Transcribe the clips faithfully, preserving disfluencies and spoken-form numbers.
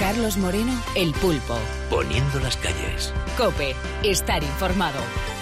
Carlos Moreno, El Pulpo. Poniendo las calles. COPE, estar informado.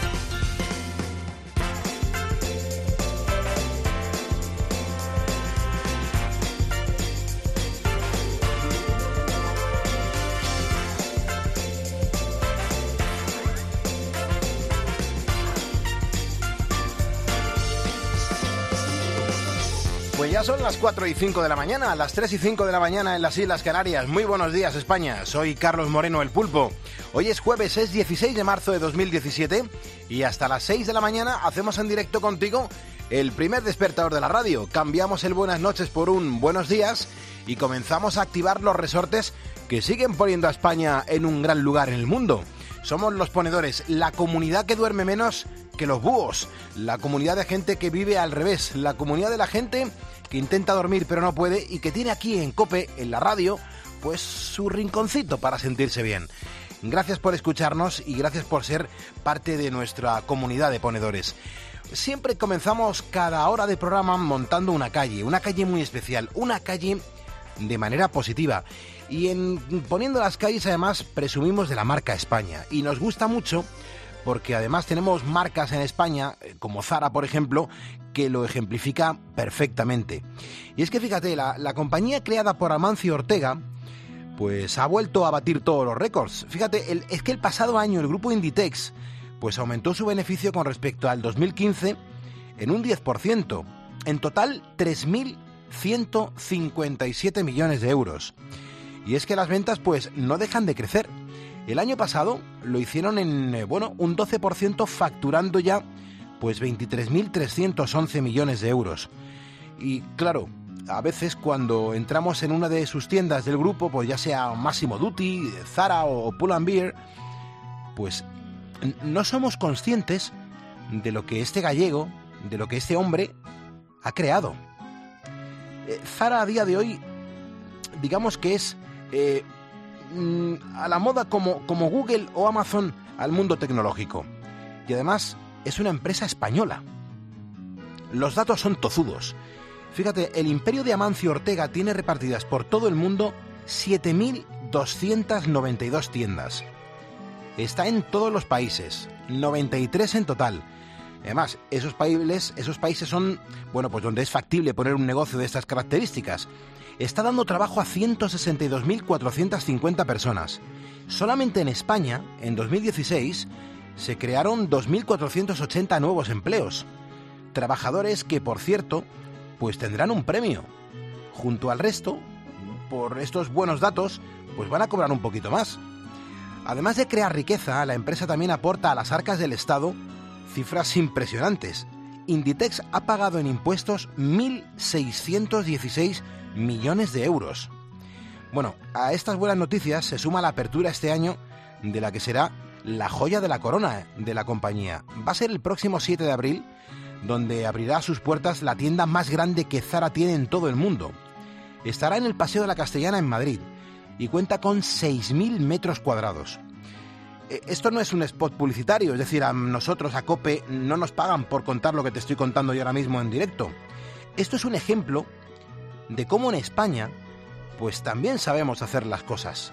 Pues ya son las cuatro y cinco de la mañana, las tres y cinco de la mañana en las Islas Canarias. Muy buenos días, España. Soy Carlos Moreno, El Pulpo. Hoy es jueves, es dieciséis de marzo de dos mil diecisiete y hasta las seis de la mañana hacemos en directo contigo el primer despertador de la radio. Cambiamos el buenas noches por un buenos días y comenzamos a activar los resortes que siguen poniendo a España en un gran lugar en el mundo. Somos los ponedores, la comunidad que duerme menos que los búhos, la comunidad de gente que vive al revés, la comunidad de la gente que intenta dormir pero no puede y que tiene aquí en COPE, en la radio, pues su rinconcito para sentirse bien. Gracias por escucharnos y gracias por ser parte de nuestra comunidad de ponedores. Siempre comenzamos cada hora de programa montando una calle, una calle muy especial, una calle de manera positiva. Y en Poniendo las calles además presumimos de la marca España y nos gusta mucho porque además tenemos marcas en España, como Zara, por ejemplo, que lo ejemplifica perfectamente. Y es que fíjate, la, la compañía creada por Amancio Ortega, pues ha vuelto a batir todos los récords. Fíjate, el, es que el pasado año el grupo Inditex, pues aumentó su beneficio con respecto al dos mil quince en un diez por ciento. En total, tres mil ciento cincuenta y siete millones de euros. Y es que las ventas, pues, no dejan de crecer. El año pasado lo hicieron en, bueno, un doce por ciento facturando ya, pues, veintitrés mil trescientos once millones de euros. Y claro, a veces cuando entramos en una de sus tiendas del grupo, pues ya sea Massimo Dutti, Zara o Pull and Bear, pues no somos conscientes de lo que este gallego, de lo que este hombre ha creado. Eh, Zara a día de hoy, digamos que es eh, a la moda como, como Google o Amazon al mundo tecnológico. Y además es una empresa española. Los datos son tozudos. Fíjate, el imperio de Amancio Ortega tiene repartidas por todo el mundo siete mil doscientas noventa y dos tiendas. Está en todos los países, noventa y tres en total. Además, esos países, esos países son, bueno, pues donde es factible poner un negocio de estas características. Está dando trabajo a ciento sesenta y dos mil cuatrocientas cincuenta personas. Solamente en España, en dos mil dieciséis, se crearon dos mil cuatrocientos ochenta nuevos empleos. Trabajadores que, por cierto, pues tendrán un premio. Junto al resto, por estos buenos datos, pues van a cobrar un poquito más. Además de crear riqueza, la empresa también aporta a las arcas del Estado cifras impresionantes. Inditex ha pagado en impuestos mil seiscientos dieciséis millones de euros. Bueno, a estas buenas noticias se suma la apertura este año de la que será la joya de la corona de la compañía. Va a ser el próximo siete de abril, donde abrirá sus puertas la tienda más grande que Zara tiene en todo el mundo. Estará en el Paseo de la Castellana en Madrid y cuenta con seis mil metros cuadrados. Esto no es un spot publicitario, es decir, a nosotros, a COPE, no nos pagan por contar lo que te estoy contando yo ahora mismo en directo. Esto es un ejemplo de cómo en España, pues también sabemos hacer las cosas.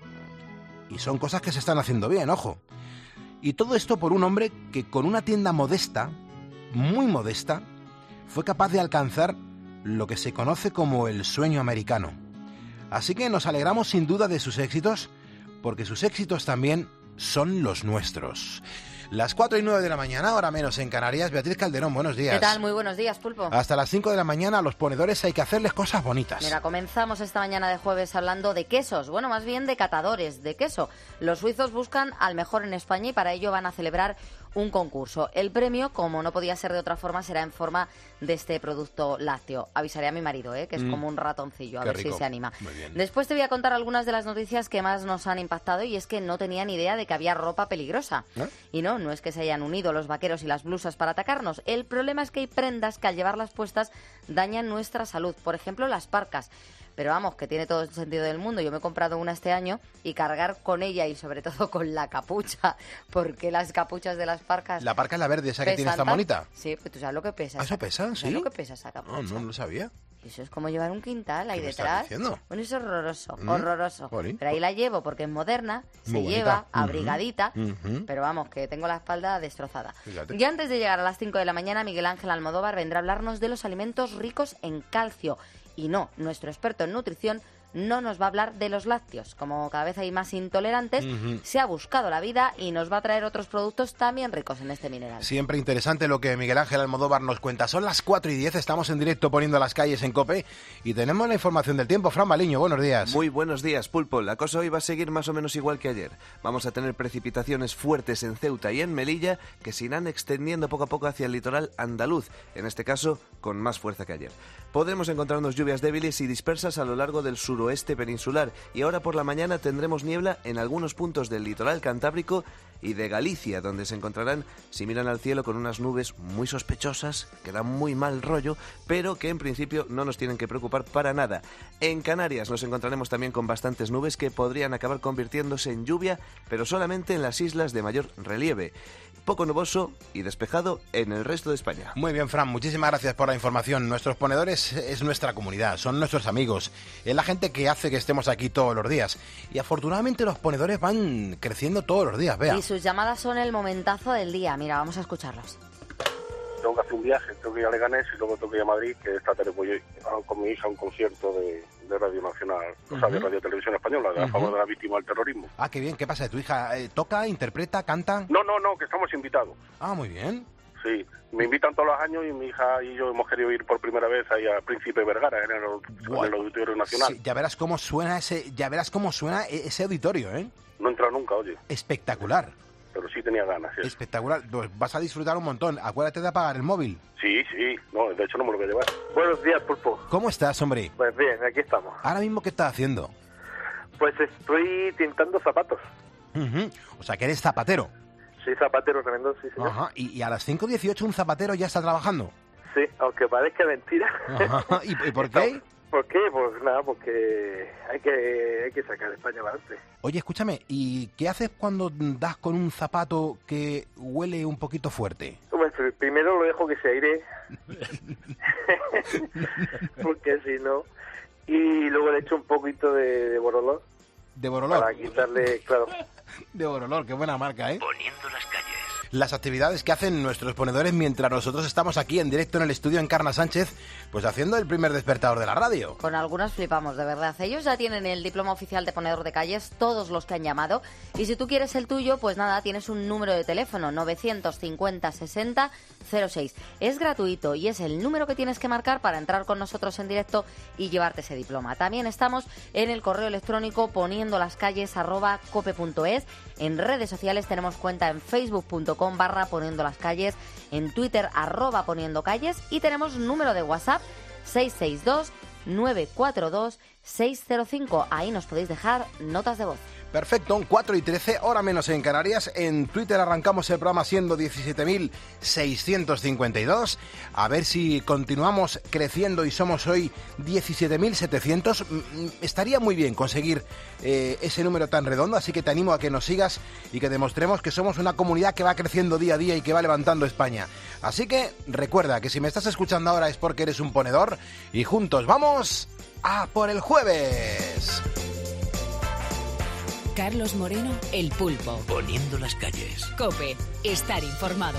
Y son cosas que se están haciendo bien, ojo. Y todo esto por un hombre que con una tienda modesta, muy modesta, fue capaz de alcanzar lo que se conoce como el sueño americano. Así que nos alegramos sin duda de sus éxitos, porque sus éxitos también son los nuestros. Las cuatro y nueve de la mañana, hora menos en Canarias. Beatriz Calderón, buenos días. ¿Qué tal? Muy buenos días, Pulpo. Hasta las cinco de la mañana a los ponedores hay que hacerles cosas bonitas. Mira, comenzamos esta mañana de jueves hablando de quesos, bueno, más bien de catadores de queso. Los suizos buscan al mejor en España y para ello van a celebrar un concurso. El premio, como no podía ser de otra forma, será en forma de este producto lácteo. Avisaré a mi marido, ¿eh? que es mm. como un ratoncillo, a Qué ver rico. si se anima. Muy bien. Después te voy a contar algunas de las noticias que más nos han impactado y es que no tenía ni idea de que había ropa peligrosa. ¿Eh? Y no, no es que se hayan unido los vaqueros y las blusas para atacarnos. El problema es que hay prendas que al llevarlas puestas dañan nuestra salud. Por ejemplo, las parcas. Pero vamos, que tiene todo el sentido del mundo. Yo me he comprado una este año y cargar con ella y sobre todo con la capucha, porque las capuchas de las parcas... La parca es la verde, esa que tienes tan bonita. Sí, pues tú sabes lo que pesa. ¿Ah, eso pesa? ¿Sabes ¿Sí? lo que pesa esa capucha? No, no lo sabía. Eso es como llevar un quintal ahí ¿Qué me estás detrás. diciendo? Bueno, eso es horroroso, Mm, horroroso. jolín. Pero ahí la llevo porque es moderna, se Muy bonita. lleva Ujú, abrigadita, ujú. pero vamos, que tengo la espalda destrozada. Fíjate. Y antes de llegar a las cinco de la mañana, Miguel Ángel Almodóvar vendrá a hablarnos de los alimentos ricos en calcio. Y no, nuestro experto en nutrición no nos va a hablar de los lácteos. Como cada vez hay más intolerantes, Ujú. se ha buscado la vida y nos va a traer otros productos también ricos en este mineral. Siempre interesante lo que Miguel Ángel Almodóvar nos cuenta. Son las cuatro y diez, estamos en directo poniendo las calles en COPE y tenemos la información del tiempo. Fran Baliño, buenos días. Muy buenos días, Pulpo. La cosa hoy va a seguir más o menos igual que ayer. Vamos a tener precipitaciones fuertes en Ceuta y en Melilla que se irán extendiendo poco a poco hacia el litoral andaluz, en este caso con más fuerza que ayer. Podremos encontrarnos lluvias débiles y dispersas a lo largo del suroeste peninsular y ahora por la mañana tendremos niebla en algunos puntos del litoral cantábrico y de Galicia, donde se encontrarán, si miran al cielo, con unas nubes muy sospechosas, que dan muy mal rollo, pero que en principio no nos tienen que preocupar para nada. En Canarias nos encontraremos también con bastantes nubes que podrían acabar convirtiéndose en lluvia, pero solamente en las islas de mayor relieve. Poco nuboso y despejado en el resto de España. Muy bien, Fran, muchísimas gracias por la información. Nuestros ponedores es nuestra comunidad, son nuestros amigos, es la gente que hace que estemos aquí todos los días. Y afortunadamente los ponedores van creciendo todos los días, vea. Y sus llamadas son el momentazo del día. Mira, vamos a escucharlos. Tengo que hacer un viaje, tengo que ir a Leganés y luego tengo que ir a Madrid, que esta tarde voy con mi hija a un concierto de, de Radio Nacional, o sea, de Radio Televisión Española, a favor de la víctima del terrorismo. Ah, qué bien, ¿qué pasa? ¿Tu hija eh, toca, interpreta, canta? No, no, no, que estamos invitados. Ah, muy bien. Sí, me invitan todos los años y mi hija y yo hemos querido ir por primera vez ahí a Príncipe Vergara, en el, en el Auditorio Nacional. Sí, ya verás cómo suena ese, ya verás cómo suena e- ese auditorio, ¿eh? No he entrado nunca, oye, Espectacular, pero sí tenía ganas. Sí, espectacular. Pues vas a disfrutar un montón. Acuérdate de apagar el móvil. sí, sí, no, de hecho no me lo voy a llevar. Buenos días, Pulpo. ¿Cómo estás, hombre? Pues bien, aquí estamos. Ahora mismo, ¿qué estás haciendo? Pues estoy tintando zapatos. Ujú. O sea, que eres zapatero. Sí, zapatero tremendo, sí, señor. Ajá. Y, y a las cinco dieciocho un zapatero ya está trabajando. Sí, aunque parezca mentira. Ajá. ¿Y, y por qué? ¿Por qué? Pues nada, porque hay que, hay que sacar España adelante. Oye, escúchame, ¿y qué haces cuando das con un zapato que huele un poquito fuerte? Pues primero lo dejo que se aire, porque si no... Y luego le echo un poquito de, de borolor De Borolor. para quitarle, claro... De Borolor, qué buena marca, ¿eh? Poniendo las calles. Las actividades que hacen nuestros ponedores mientras nosotros estamos aquí en directo en el estudio en Carna Sánchez, pues haciendo el primer despertador de la radio. Con algunos flipamos, de verdad. Ellos ya tienen el diploma oficial de ponedor de calles, todos los que han llamado. Y si tú quieres el tuyo, pues nada, tienes un número de teléfono, novecientos cincuenta sesenta cero seis. Es gratuito y es el número que tienes que marcar para entrar con nosotros en directo y llevarte ese diploma. También estamos en el correo electrónico poniendo las calles arroba cope punto es. En redes sociales tenemos cuenta en facebook punto com barra poniendo las calles, en Twitter arroba poniendo calles y tenemos número de WhatsApp seis seis dos nueve cuatro dos seis cero cinco. Ahí nos podéis dejar notas de voz. Perfecto, cuatro y trece, hora menos en Canarias. En Twitter arrancamos el programa siendo diecisiete mil seiscientos cincuenta y dos. A ver si continuamos creciendo y somos hoy diecisiete mil setecientos. Estaría muy bien conseguir eh, ese número tan redondo, así que te animo a que nos sigas y que demostremos que somos una comunidad que va creciendo día a día y que va levantando España. Así que recuerda que si me estás escuchando ahora es porque eres un ponedor y juntos vamos a por el jueves. Carlos Moreno, El Pulpo. Poniendo las calles. COPE, estar informado.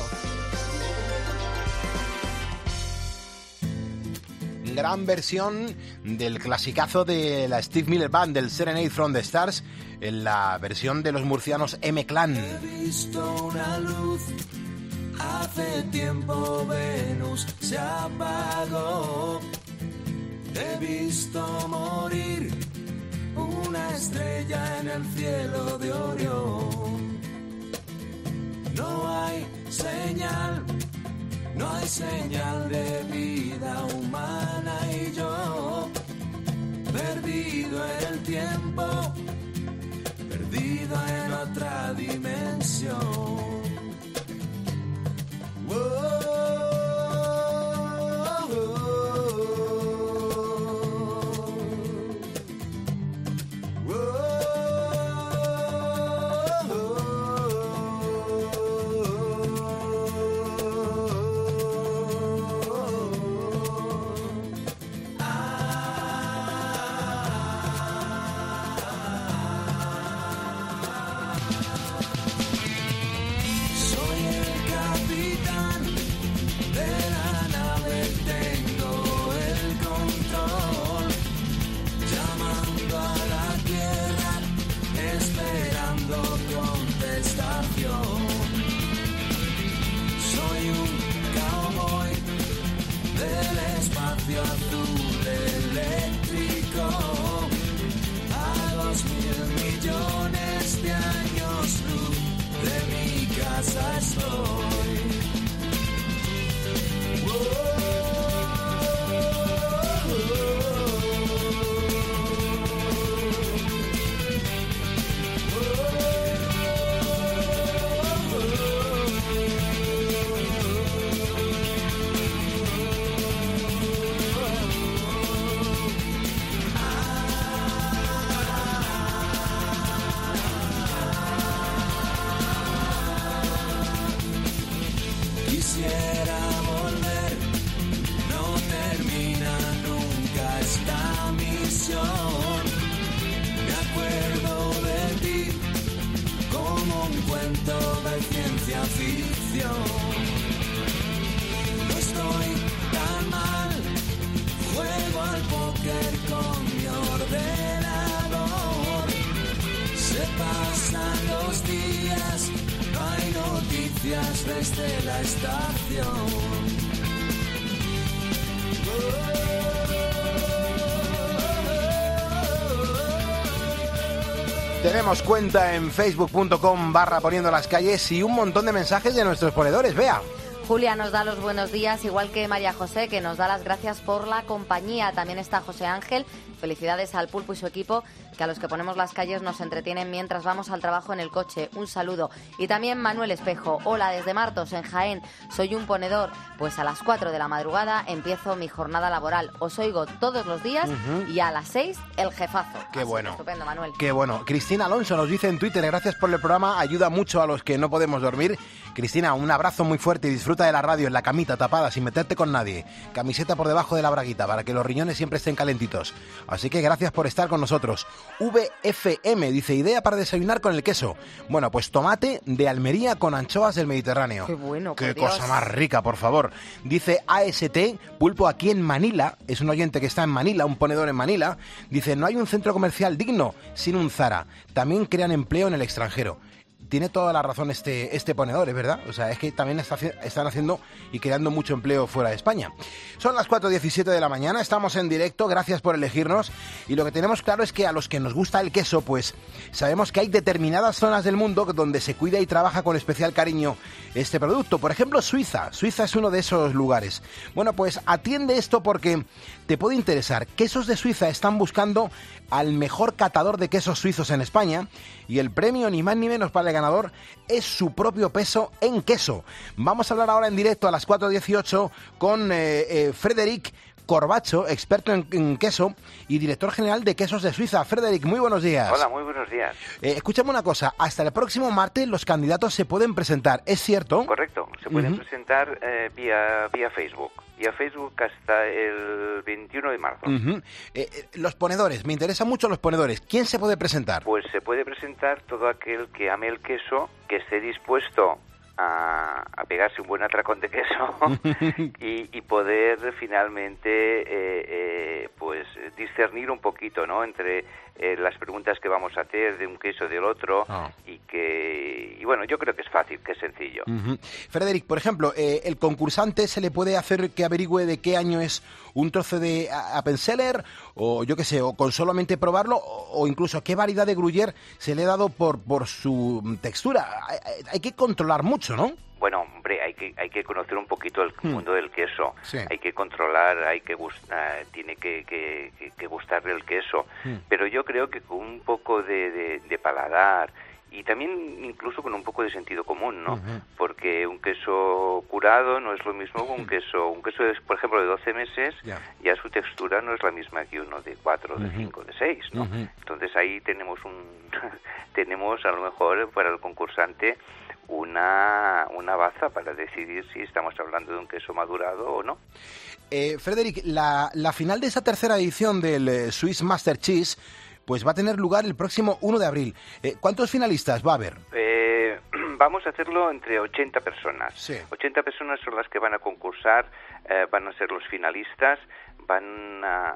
Gran versión del clasicazo de la Steve Miller Band, del Serenade from the Stars, en la versión de los murcianos M-Clan. He visto una luz, hace tiempo Venus se apagó. He visto morir una estrella en el cielo de Orión. No hay señal, no hay señal de vida humana y yo, perdido en el tiempo, perdido en otra dimensión. Whoa. dos mil millones de años luz de mi casa estoy. Quisiera volver, no termina nunca esta misión. Me acuerdo de ti como un cuento de ciencia ficción. No estoy tan mal, juego al póker con mi ordenador. Se pasan los días, no hay noticias desde la estación. Tenemos cuenta en facebook punto com barra poniendo las calles y un montón de mensajes de nuestros ponedores, vea. Julia nos da los buenos días, igual que María José, que nos da las gracias por la compañía. También está José Ángel. Felicidades al Pulpo y su equipo, que a los que ponemos las calles nos entretienen mientras vamos al trabajo en el coche. Un saludo. Y también Manuel Espejo. Hola, desde Martos, en Jaén. Soy un ponedor. Pues a las cuatro de la madrugada empiezo mi jornada laboral. Os oigo todos los días uh-huh. y a las seis el jefazo. Qué Así bueno. Que estupendo, Manuel. Qué bueno. Cristina Alonso nos dice en Twitter, gracias por el programa, ayuda mucho a los que no podemos dormir. Cristina, un abrazo muy fuerte y disfruta de la radio en la camita tapada sin meterte con nadie. Camiseta por debajo de la braguita para que los riñones siempre estén calentitos. Así que gracias por estar con nosotros. V F M dice, idea para desayunar con el queso. Bueno, pues tomate de Almería con anchoas del Mediterráneo. Qué bueno, Qué por cosa Dios. más rica, por favor. Dice A S T, Pulpo aquí en Manila, es un oyente que está en Manila, un ponedor en Manila. Dice, no hay un centro comercial digno sin un Zara. También crean empleo en el extranjero. Tiene toda la razón este, este ponedor, ¿es verdad? O sea, es que también está, están haciendo y creando mucho empleo fuera de España. Son las cuatro diecisiete de la mañana, estamos en directo, gracias por elegirnos. Y lo que tenemos claro es que a los que nos gusta el queso, pues sabemos que hay determinadas zonas del mundo donde se cuida y trabaja con especial cariño este producto. Por ejemplo, Suiza. Suiza es uno de esos lugares. Bueno, pues atiende esto porque te puede interesar. Quesos de Suiza están buscando al mejor catador de quesos suizos en España y el premio ni más ni menos para el ganador es su propio peso en queso. Vamos a hablar ahora en directo a las cuatro dieciocho con eh, eh, Frederic Corbacho, experto en, en queso y director general de Quesos de Suiza. Frederic, muy buenos días. Hola, muy buenos días. Eh, escúchame una cosa, hasta el próximo martes los candidatos se pueden presentar, ¿es cierto? Correcto, se pueden Uh-huh. presentar eh, vía, vía Facebook. Vía Facebook hasta el veintiuno de marzo. Uh-huh. eh, eh, los ponedores, me interesan mucho los ponedores. ¿Quién se puede presentar? Pues se puede presentar todo aquel que ame el queso, que esté dispuesto a, a pegarse un buen atracón de queso y, y poder finalmente eh, eh, pues discernir un poquito, ¿no?, entre eh, las preguntas que vamos a hacer de un queso y del otro. Oh. y que y bueno, yo creo que es fácil, que es sencillo. Uh-huh. Frederic, por ejemplo, eh, el concursante se le puede hacer que averigüe de qué año es un trozo de Appenzeller, o yo qué sé, o con solamente probarlo, o, o incluso qué variedad de Gruyère se le ha dado por, por su textura. Hay, hay que controlar mucho, ¿no? Bueno, hombre, hay que hay que conocer un poquito el hmm. mundo del queso. Sí. Hay que controlar, hay que gustar, tiene que, que, que, que gustarle el queso. Hmm. Pero yo creo que con un poco de, de, de paladar y también incluso con un poco de sentido común, ¿no? Uh-huh. Porque un queso curado no es lo mismo que un queso, un queso de, por ejemplo, de doce meses, yeah. ya su textura no es la misma que uno de cuatro, de cinco, uh-huh. de seis, ¿no? Uh-huh. Entonces ahí tenemos un tenemos a lo mejor para el concursante una una baza para decidir si estamos hablando de un queso madurado o no. Eh, Frederic, la, la final de esta tercera edición del eh, Swiss Master Cheese pues va a tener lugar el próximo uno de abril. Eh, ¿Cuántos finalistas va a haber? Eh, vamos a hacerlo entre ochenta personas. Sí. ochenta personas son las que van a concursar, eh, van a ser los finalistas, van a,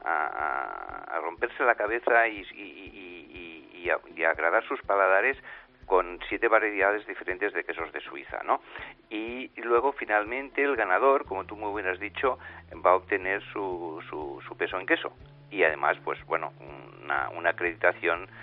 a, a romperse la cabeza y, y, y, y, y, a, y a agradar sus paladares con siete variedades diferentes de quesos de Suiza, ¿no? Y luego, finalmente, el ganador, como tú muy bien has dicho, va a obtener su, su, su peso en queso. Y además, pues bueno, una, una acreditación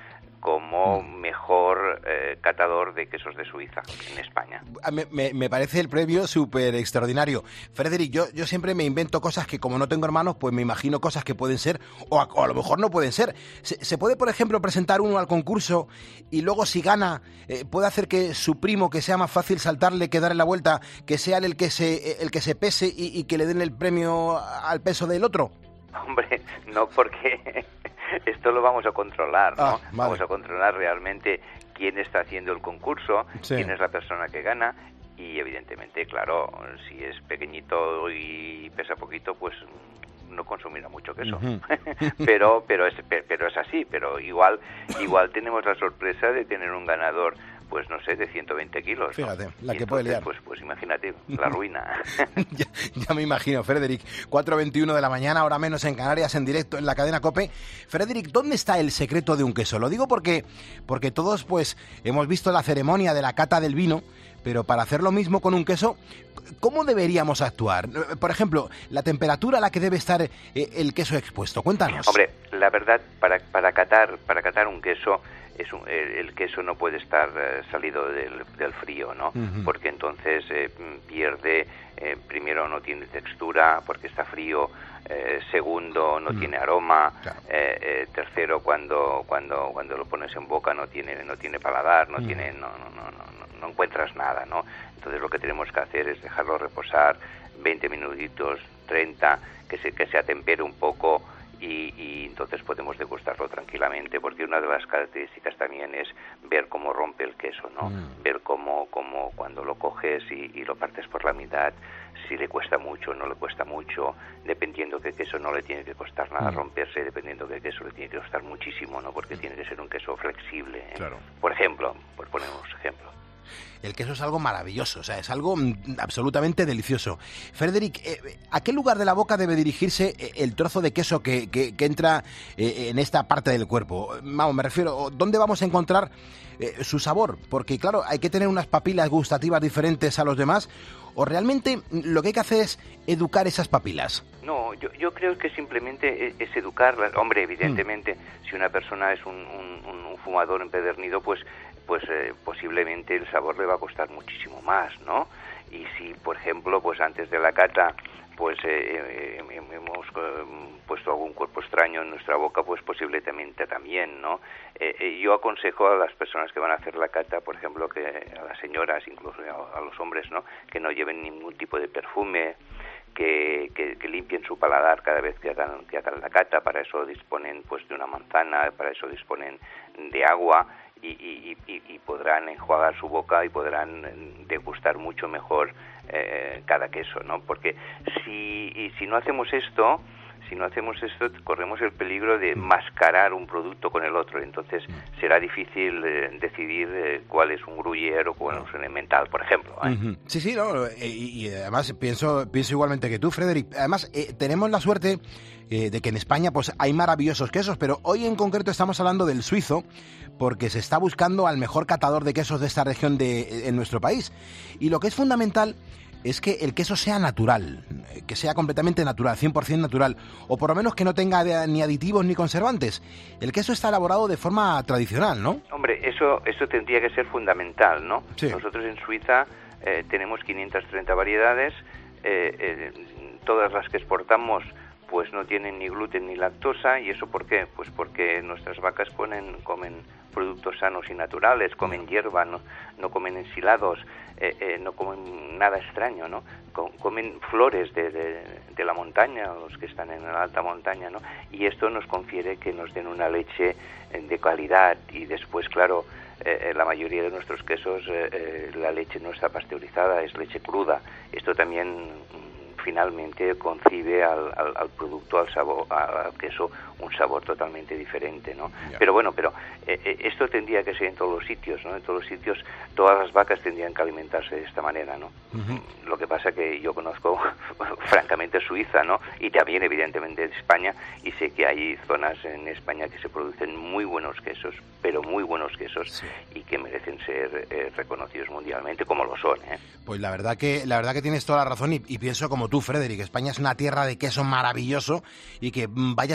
como mejor eh, catador de quesos de Suiza en España. Me, me, me parece el premio súper extraordinario. Frederic, yo, yo siempre me invento cosas que como no tengo hermanos, pues me imagino cosas que pueden ser o a, o a lo mejor no pueden ser. ¿Se, se puede, por ejemplo, presentar uno al concurso y luego si gana eh, puede hacer que su primo, que sea más fácil saltarle que darle la vuelta, que sea el que se, el que se pese y, y que le den el premio al peso del otro? Hombre, no, porque esto lo vamos a controlar, ¿no? Ah, vale. Vamos a controlar realmente quién está haciendo el concurso, sí. quién es la persona que gana y evidentemente, claro, si es pequeñito y pesa poquito, pues no consumirá mucho queso. Uh-huh. pero pero es pero es así, pero igual igual tenemos la sorpresa de tener un ganador, pues no sé, de ciento veinte kilos. Fíjate, ¿no? la y que entonces, puede liar. Pues, pues imagínate, la ruina. ya, ya me imagino, Frederic. cuatro veintiuno de la mañana, ahora menos en Canarias, en directo en la cadena COPE. Frederic, ¿dónde está el secreto de un queso? Lo digo porque, porque todos pues hemos visto la ceremonia de la cata del vino, pero para hacer lo mismo con un queso, ¿cómo deberíamos actuar? Por ejemplo, la temperatura a la que debe estar eh, el queso expuesto. Cuéntanos. Hombre, la verdad, para, para catar, para catar un queso, es un, el, el queso no puede estar eh, salido del, del frío, ¿no? Uh-huh. Porque entonces eh, pierde, eh, primero no tiene textura porque está frío, eh, segundo no uh-huh. tiene aroma, claro. eh, eh, tercero cuando cuando cuando lo pones en boca no tiene no tiene paladar, no uh-huh. tiene no no no no no encuentras nada, ¿no? Entonces lo que tenemos que hacer es dejarlo reposar veinte minutitos, treinta, que se que se atempere un poco. Y, y entonces podemos degustarlo tranquilamente, porque una de las características también es ver cómo rompe el queso, ¿no? Mm. Ver cómo, cómo cuando lo coges y, y lo partes por la mitad, si le cuesta mucho o no le cuesta mucho, dependiendo que queso no le tiene que costar nada mm. romperse, dependiendo que queso le tiene que costar muchísimo, ¿no? Porque mm. tiene que ser un queso flexible, ¿eh? Claro. Por ejemplo, por poner unos ejemplos. El queso es algo maravilloso, o sea, es algo absolutamente delicioso. Frederic, ¿a qué lugar de la boca debe dirigirse el trozo de queso que, que, que entra en esta parte del cuerpo? Vamos, me refiero, ¿dónde vamos a encontrar eh, su sabor? Porque, claro, hay que tener unas papilas gustativas diferentes a los demás, o realmente lo que hay que hacer es educar esas papilas. No, yo, yo creo que simplemente es, es educarlas. Hombre, evidentemente, mm. si una persona es un, un, un fumador empedernido, pues pues eh, posiblemente el sabor le va a costar muchísimo más, ¿no? Y si, por ejemplo, pues antes de la cata, pues eh, eh, hemos eh, puesto algún cuerpo extraño en nuestra boca, pues posiblemente también, ¿no? Eh, eh, yo aconsejo a las personas que van a hacer la cata, por ejemplo, que a las señoras, incluso a, a los hombres, ¿no? Que no lleven ningún tipo de perfume, que, que, que limpien su paladar cada vez que hagan, que hagan la cata. Para eso disponen pues de una manzana, para eso disponen de agua. Y, y, y, y podrán enjuagar su boca y podrán degustar mucho mejor eh, cada queso, ¿no? Porque si, y si no hacemos esto, si no hacemos esto, corremos el peligro de mascarar un producto con el otro. Entonces será difícil eh, decidir eh, cuál es un gruyère o cuál es un emmental, por ejemplo, ¿eh? Uh-huh. Sí, sí, no, y, y además pienso pienso igualmente que tú, Frederic. Además, eh, tenemos la suerte eh, de que en España pues hay maravillosos quesos, pero hoy en concreto estamos hablando del suizo, porque se está buscando al mejor catador de quesos de esta región de en nuestro país. Y lo que es fundamental es que el queso sea natural, que sea completamente natural, cien por ciento natural, o por lo menos que no tenga ni aditivos ni conservantes. El queso está elaborado de forma tradicional, ¿no? Hombre, eso eso tendría que ser fundamental, ¿no? Sí. Nosotros en Suiza eh, tenemos quinientas treinta variedades, eh, eh, todas las que exportamos pues no tienen ni gluten ni lactosa. ¿Y eso por qué? Pues porque nuestras vacas ponen, comen productos sanos y naturales, comen hierba, no, no comen ensilados, eh, eh, no comen nada extraño, ¿no? Comen flores de, de, de la montaña, los que están en la alta montaña, ¿no? Y esto nos confiere que nos den una leche de calidad. Y después, claro, eh, la mayoría de nuestros quesos, eh, eh, la leche no está pasteurizada, es leche cruda. Esto también finalmente concibe al, al, al producto, al sabor, al queso, un sabor totalmente diferente, ¿no? Yeah. Pero bueno, pero eh, esto tendría que ser en todos los sitios, ¿no? En todos los sitios, todas las vacas tendrían que alimentarse de esta manera, ¿no? Uh-huh. Lo que pasa que yo conozco, francamente, Suiza, ¿no? Y también, evidentemente, España, y sé que hay zonas en España que se producen muy buenos quesos, pero muy buenos quesos, sí, y que merecen ser eh, reconocidos mundialmente, como lo son, ¿eh? Pues la verdad que la verdad que tienes toda la razón, y, y pienso como tú, Frederic. España es una tierra de queso maravilloso, y que vayas por donde vayas,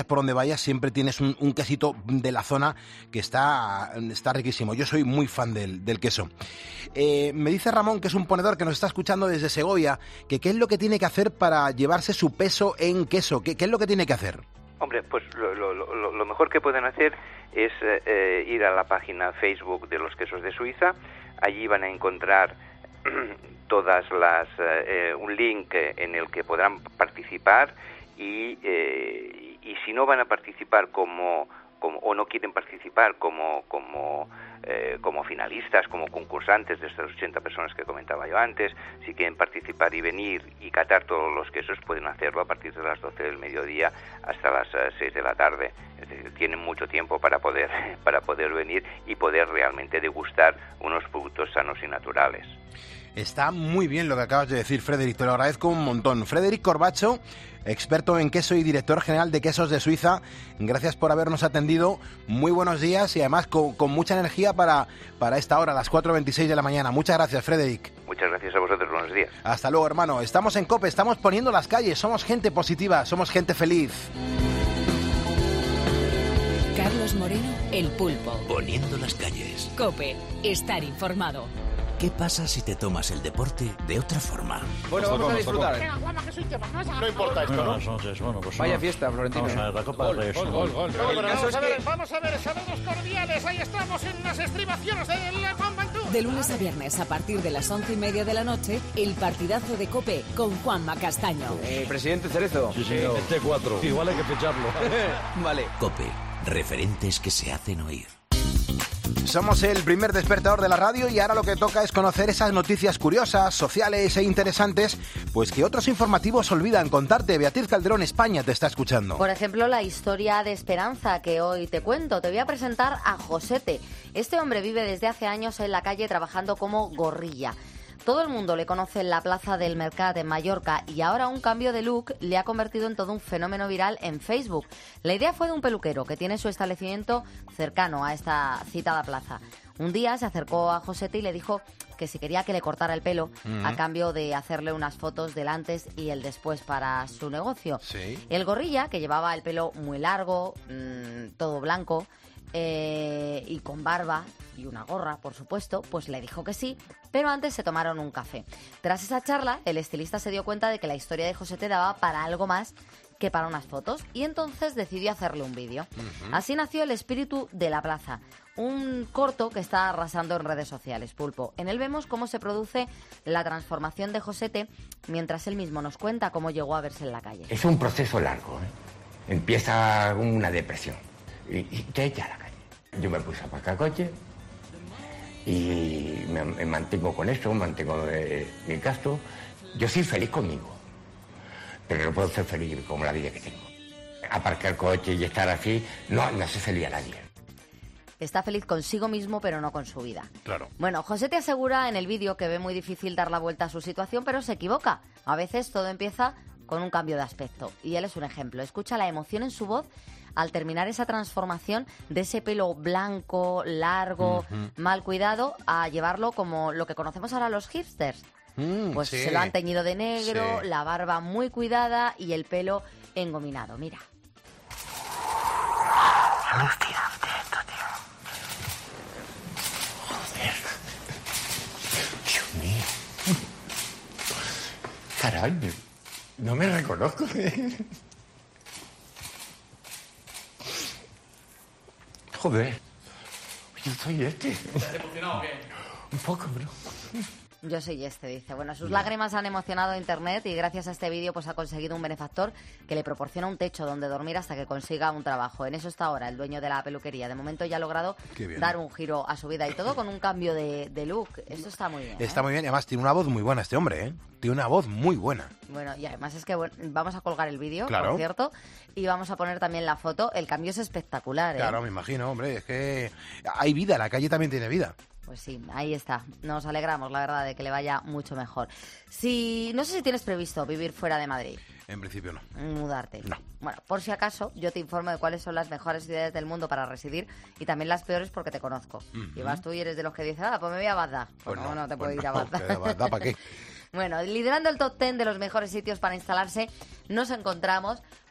vayas siempre tienes un, un quesito de la zona que está, está riquísimo. Yo soy muy fan del, del queso. Eh, me dice Ramón, que es un ponedor que nos está escuchando desde Segovia, que qué es lo que tiene que hacer para llevarse su peso en queso. ¿Qué, qué es lo que tiene que hacer? Hombre, pues lo, lo, lo, lo mejor que pueden hacer es eh, ir a la página Facebook de los quesos de Suiza. Allí van a encontrar todas las eh, un link en el que podrán participar y, eh, y si no van a participar como, como o no quieren participar como como eh, como finalistas, como concursantes de estas ochenta personas que comentaba yo antes, si quieren participar y venir y catar todos los quesos, pueden hacerlo a partir de las doce del mediodía hasta las uh, seis de la tarde. Es decir, tienen mucho tiempo para poder para poder venir y poder realmente degustar unos productos sanos y naturales. Está muy bien lo que acabas de decir, Frederic, te lo agradezco un montón. Frederic Corbacho, experto en queso y director general de Quesos de Suiza, gracias por habernos atendido, muy buenos días y además con, con mucha energía para, para esta hora, las cuatro veintiséis de la mañana. Muchas gracias, Frederic. Muchas gracias a vosotros, buenos días. Hasta luego, hermano. Estamos en COPE, estamos poniendo las calles, somos gente positiva, somos gente feliz. Carlos Moreno, El Pulpo. Poniendo las calles. COPE, estar informado. ¿Qué pasa si te tomas el deporte de otra forma? Bueno, vamos a disfrutar. No importa esto, ¿no? Buenas noches, bueno, pues Vaya fiesta, Florentino. Vamos a ver, la Copa del Rey. Gol, gol, gol. Vamos a ver, vamos a ver, saludos cordiales. Ahí estamos en las estribaciones del Juan Bantú. De lunes a viernes, a partir de las once y media de la noche, el partidazo de COPE con Juanma Castaño. Eh, presidente Cerezo. Sí, señor. El T cuatro. Igual hay que ficharlo. Vale. COPE, referentes que se hacen oír. Somos el primer despertador de la radio y ahora lo que toca es conocer esas noticias curiosas, sociales e interesantes, pues que otros informativos olvidan contarte. Beatriz Calderón, España, te está escuchando. Por ejemplo, la historia de esperanza que hoy te cuento. Te voy a presentar a Josete. Este hombre vive desde hace años en la calle trabajando como gorrilla. Todo el mundo le conoce en la plaza del Mercat en Mallorca y ahora un cambio de look le ha convertido en todo un fenómeno viral en Facebook. La idea fue de un peluquero que tiene su establecimiento cercano a esta citada plaza. Un día se acercó a Josete y le dijo que si quería que le cortara el pelo uh-huh. a cambio de hacerle unas fotos del antes y el después para su negocio. ¿Sí? El gorrilla, que llevaba el pelo muy largo, mmm, todo blanco eh, y con barba y una gorra, por supuesto, pues le dijo que sí, pero antes se tomaron un café. Tras esa charla, el estilista se dio cuenta de que la historia de Josete daba para algo más que para unas fotos y entonces decidió hacerle un vídeo. Uh-huh. Así nació El espíritu de la plaza, un corto que está arrasando en redes sociales, Pulpo. En él vemos cómo se produce la transformación de Josete mientras él mismo nos cuenta cómo llegó a verse en la calle. Es un proceso largo, ¿eh? Empieza una depresión y, y te echa a la calle. Yo me puse a aparcar coche y me, me mantengo con eso, mantengo eh, mi gasto. Yo soy feliz conmigo, pero no puedo ser feliz con la vida que tengo. Aparcar coche y estar así no, no hace feliz a nadie. Está feliz consigo mismo, pero no con su vida. Claro. Bueno, José te asegura en el vídeo que ve muy difícil dar la vuelta a su situación, pero se equivoca. A veces todo empieza con un cambio de aspecto. Y él es un ejemplo. Escucha la emoción en su voz al terminar esa transformación de ese pelo blanco, largo, uh-huh. mal cuidado, a llevarlo como lo que conocemos ahora los hipsters. Mm, pues sí. se lo han teñido de negro, sí. la barba muy cuidada y el pelo engominado. Mira. Alucinante esto, tío. Joder. Dios mío. Caray, no me reconozco. Joder. Yo soy este. ¿Te ha emocionado bien? Un poco, bro. Yo soy este, dice. Bueno, sus lágrimas han emocionado a Internet y gracias a este vídeo pues ha conseguido un benefactor que le proporciona un techo donde dormir hasta que consiga un trabajo. En eso está ahora el dueño de la peluquería. De momento ya ha logrado dar un giro a su vida y todo con un cambio de, de look. Eso está muy bien. Está ¿eh? muy bien y además tiene una voz muy buena este hombre, ¿eh? Tiene una voz muy buena. Bueno, y además es que bueno, vamos a colgar el vídeo, claro. por cierto, y vamos a poner también la foto. El cambio es espectacular, ¿eh? Claro, me imagino, hombre. Es que hay vida, la calle también tiene vida. Pues sí, ahí está. Nos alegramos, la verdad, de que le vaya mucho mejor. Si no sé si tienes previsto vivir fuera de Madrid. En principio no. Mudarte. No. Bueno, por si acaso, yo te informo de cuáles son las mejores ciudades del mundo para residir y también las peores porque te conozco. Uh-huh. Y vas tú y eres de los que dicen, ah, pues me voy a Bagdad. Pues, pues no, no, no te pues puedo no, ir a Bagdad. ¿A Bagdad para qué? Bueno, liderando el top ten de los mejores sitios para instalarse, nos encontramos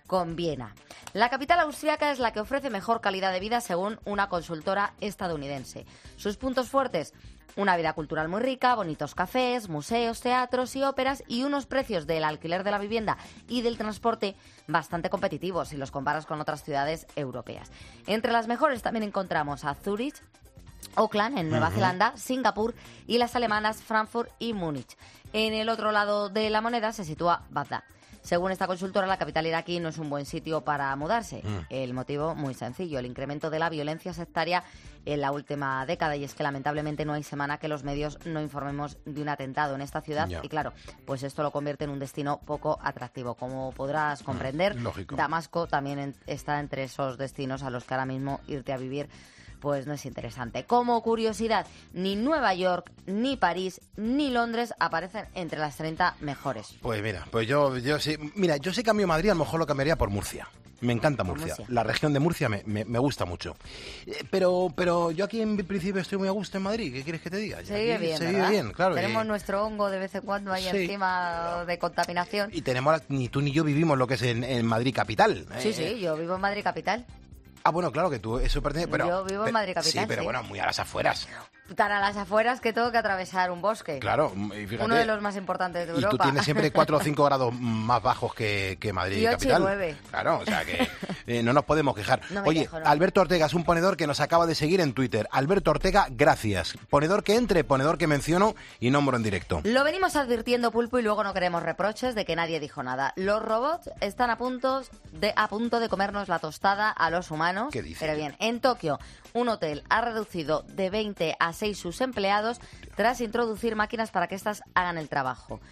con Viena. La capital austríaca es la que ofrece mejor calidad de vida según una consultora estadounidense. Sus puntos fuertes: una vida cultural muy rica, bonitos cafés, museos, teatros y óperas y unos precios del alquiler de la vivienda y del transporte bastante competitivos si los comparas con otras ciudades europeas. Entre las mejores también encontramos a Zúrich, Auckland en Nueva uh-huh. Zelanda, Singapur y las alemanas Frankfurt y Múnich. En el otro lado de la moneda se sitúa Bagdad. Según esta consultora, la capital iraquí no es un buen sitio para mudarse. Mm. El motivo muy sencillo, el incremento de la violencia sectaria en la última década, y es que lamentablemente no hay semana que los medios no informemos de un atentado en esta ciudad. Yeah. Y claro, pues esto lo convierte en un destino poco atractivo. Como podrás comprender, mm, Damasco también en, está entre esos destinos a los que ahora mismo irte a vivir pues no es interesante. Como curiosidad, ni Nueva York, ni París, ni Londres aparecen entre las treinta mejores. Pues mira, pues yo, yo sí, mira, yo si cambio Madrid, a lo mejor lo cambiaría por Murcia. Me encanta Murcia. Murcia. La región de Murcia me, me, me gusta mucho. Eh, pero pero yo aquí en principio estoy muy a gusto en Madrid. ¿Qué quieres que te diga? Se vive bien, se ¿verdad? vive bien, claro. Tenemos y... nuestro hongo de vez en cuando ahí sí. encima de contaminación. Y tenemos, ni tú ni yo vivimos lo que es en, en Madrid capital. Sí, eh, sí, yo vivo en Madrid capital. Ah, bueno, claro que tú, eso pertenece... Pero, yo vivo en Madrid capital, sí, pero sí. bueno, muy a las afueras. Tan a las afueras que tengo que atravesar un bosque. Claro, y fíjate... Uno de los más importantes de Europa. Y tú tienes siempre cuatro o cinco grados más bajos que, que Madrid y ocho capital. Y nueve. Claro, o sea que eh, no nos podemos quejar. No me Oye, quejo, no. Alberto Ortega es un ponedor que nos acaba de seguir en Twitter. Alberto Ortega, gracias. Ponedor que entre, ponedor que menciono y nombro en directo. Lo venimos advirtiendo, Pulpo, y luego no queremos reproches de que nadie dijo nada. Los robots están a punto de, a punto de comernos la tostada a los humanos. ¿Qué dices? Pero bien, en Tokio, un hotel ha reducido de veinte a seis sus empleados tras introducir máquinas para que éstas hagan el trabajo.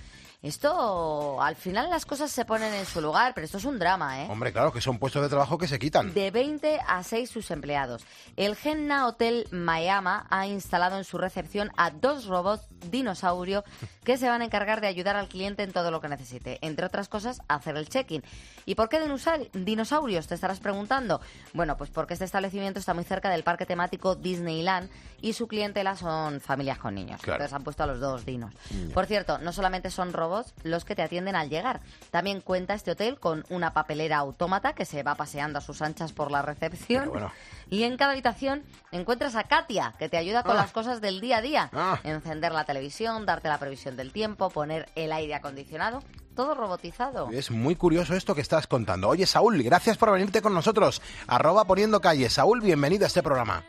Esto, al final las cosas se ponen en su lugar, pero esto es un drama, ¿eh? Hombre, claro, que son puestos de trabajo que se quitan. De veinte a seis sus empleados. El Genna Hotel Miami ha instalado en su recepción a dos robots dinosaurio que se van a encargar de ayudar al cliente en todo lo que necesite. Entre otras cosas, hacer el check-in. ¿Y por qué dinosaurios? Te estarás preguntando. Bueno, pues porque este establecimiento está muy cerca del parque temático Disneyland y su clientela son familias con niños. Claro. Entonces han puesto a los dos dinos. Yeah. Por cierto, no solamente son robots los que te atienden al llegar. También cuenta este hotel con una papelera autómata que se va paseando a sus anchas por la recepción. Bueno. Y en cada habitación encuentras a Katia, que te ayuda con ah. las cosas del día a día. Ah. Encender la televisión, darte la previsión del tiempo, poner el aire acondicionado. Todo robotizado. Es muy curioso esto que estás contando. Oye, Saúl, gracias por venirte con nosotros. Arroba Poniendo Calle. Saúl, bienvenido a este programa.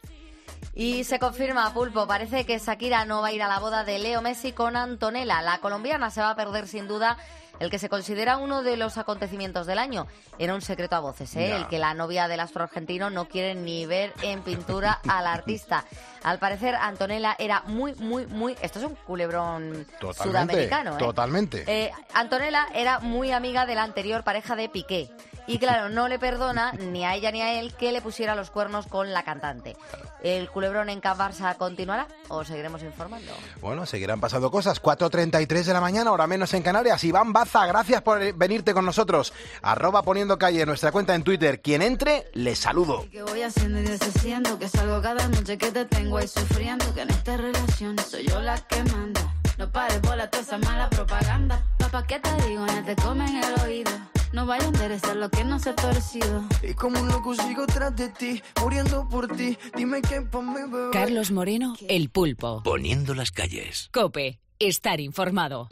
Y se confirma, Pulpo, parece que Shakira no va a ir a la boda de Leo Messi con Antonella. La colombiana se va a perder sin duda el que se considera uno de los acontecimientos del año. Era un secreto a voces, ¿eh? No. El que la novia del astro argentino no quiere ni ver en pintura al artista. Al parecer, Antonella era muy, muy, muy... Esto es un culebrón Totalmente, sudamericano, ¿eh? Totalmente. Eh, Antonella era muy amiga de la anterior pareja de Piqué. Y claro, no le perdona ni a ella ni a él que le pusiera los cuernos con la cantante. ¿El culebrón en Can Barça continuará o seguiremos informando? Bueno, seguirán pasando cosas. cuatro treinta y tres de la mañana, hora menos en Canarias. Iván Baza, gracias por venirte con nosotros. Arroba Poniendo Calle, nuestra cuenta en Twitter. Quien entre, le saludo. Que voy haciendo y deshaciendo, que salgo cada noche que te tengo ahí sufriendo, que en esta relación soy yo la que manda. No pares bola toda esa mala propaganda. Papá, ¿qué te digo? No te comen el oído. No vaya a enderezar lo que no se ha torcido. Y como un loco sigo tras de ti, muriendo por ti. Dime qué pa' mi bebé. Carlos Moreno, El Pulpo. Poniendo las calles. COPE, estar informado.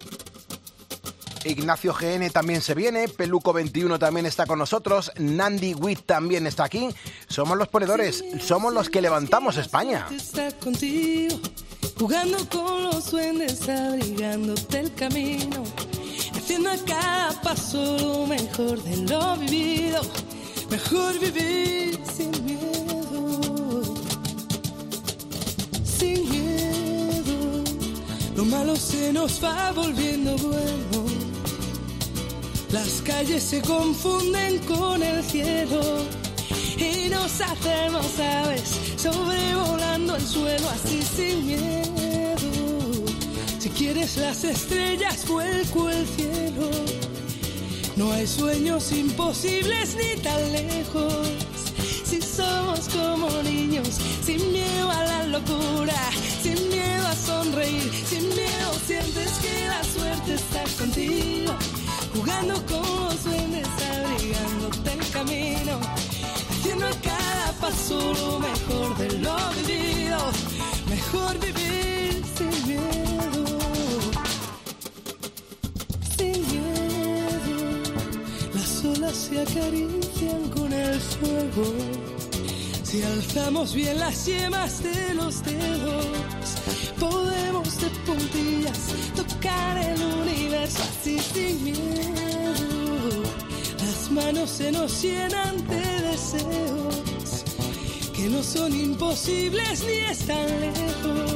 Ignacio G N también se viene, Peluco veintiuno también está con nosotros, Nandi Witt también está aquí. Somos los ponedores, somos los que levantamos España. Estar contigo, jugando con los duendes, abrigándote el camino, haciendo a cada paso lo mejor de lo vivido. Mejor vivir sin miedo, sin miedo. Lo malo se nos va volviendo bueno. Las calles se confunden con el cielo y nos hacemos aves sobrevolando el suelo así sin miedo. Si quieres las estrellas, vuelco el cielo. No hay sueños imposibles ni tan lejos. Si somos como niños, sin miedo a la locura, sin miedo a sonreír, sin miedo sientes que la suerte está contigo. Jugando con los duendes, abrigando camino, haciendo a cada paso lo mejor de lo vivido. Mejor vivir sin miedo, sin miedo. Las olas se acarician con el fuego. Si alzamos bien las yemas de los dedos, podemos de puntillas tocar el universo así sin miedo. Las manos se nos llenan de deseos que no son imposibles ni están lejos.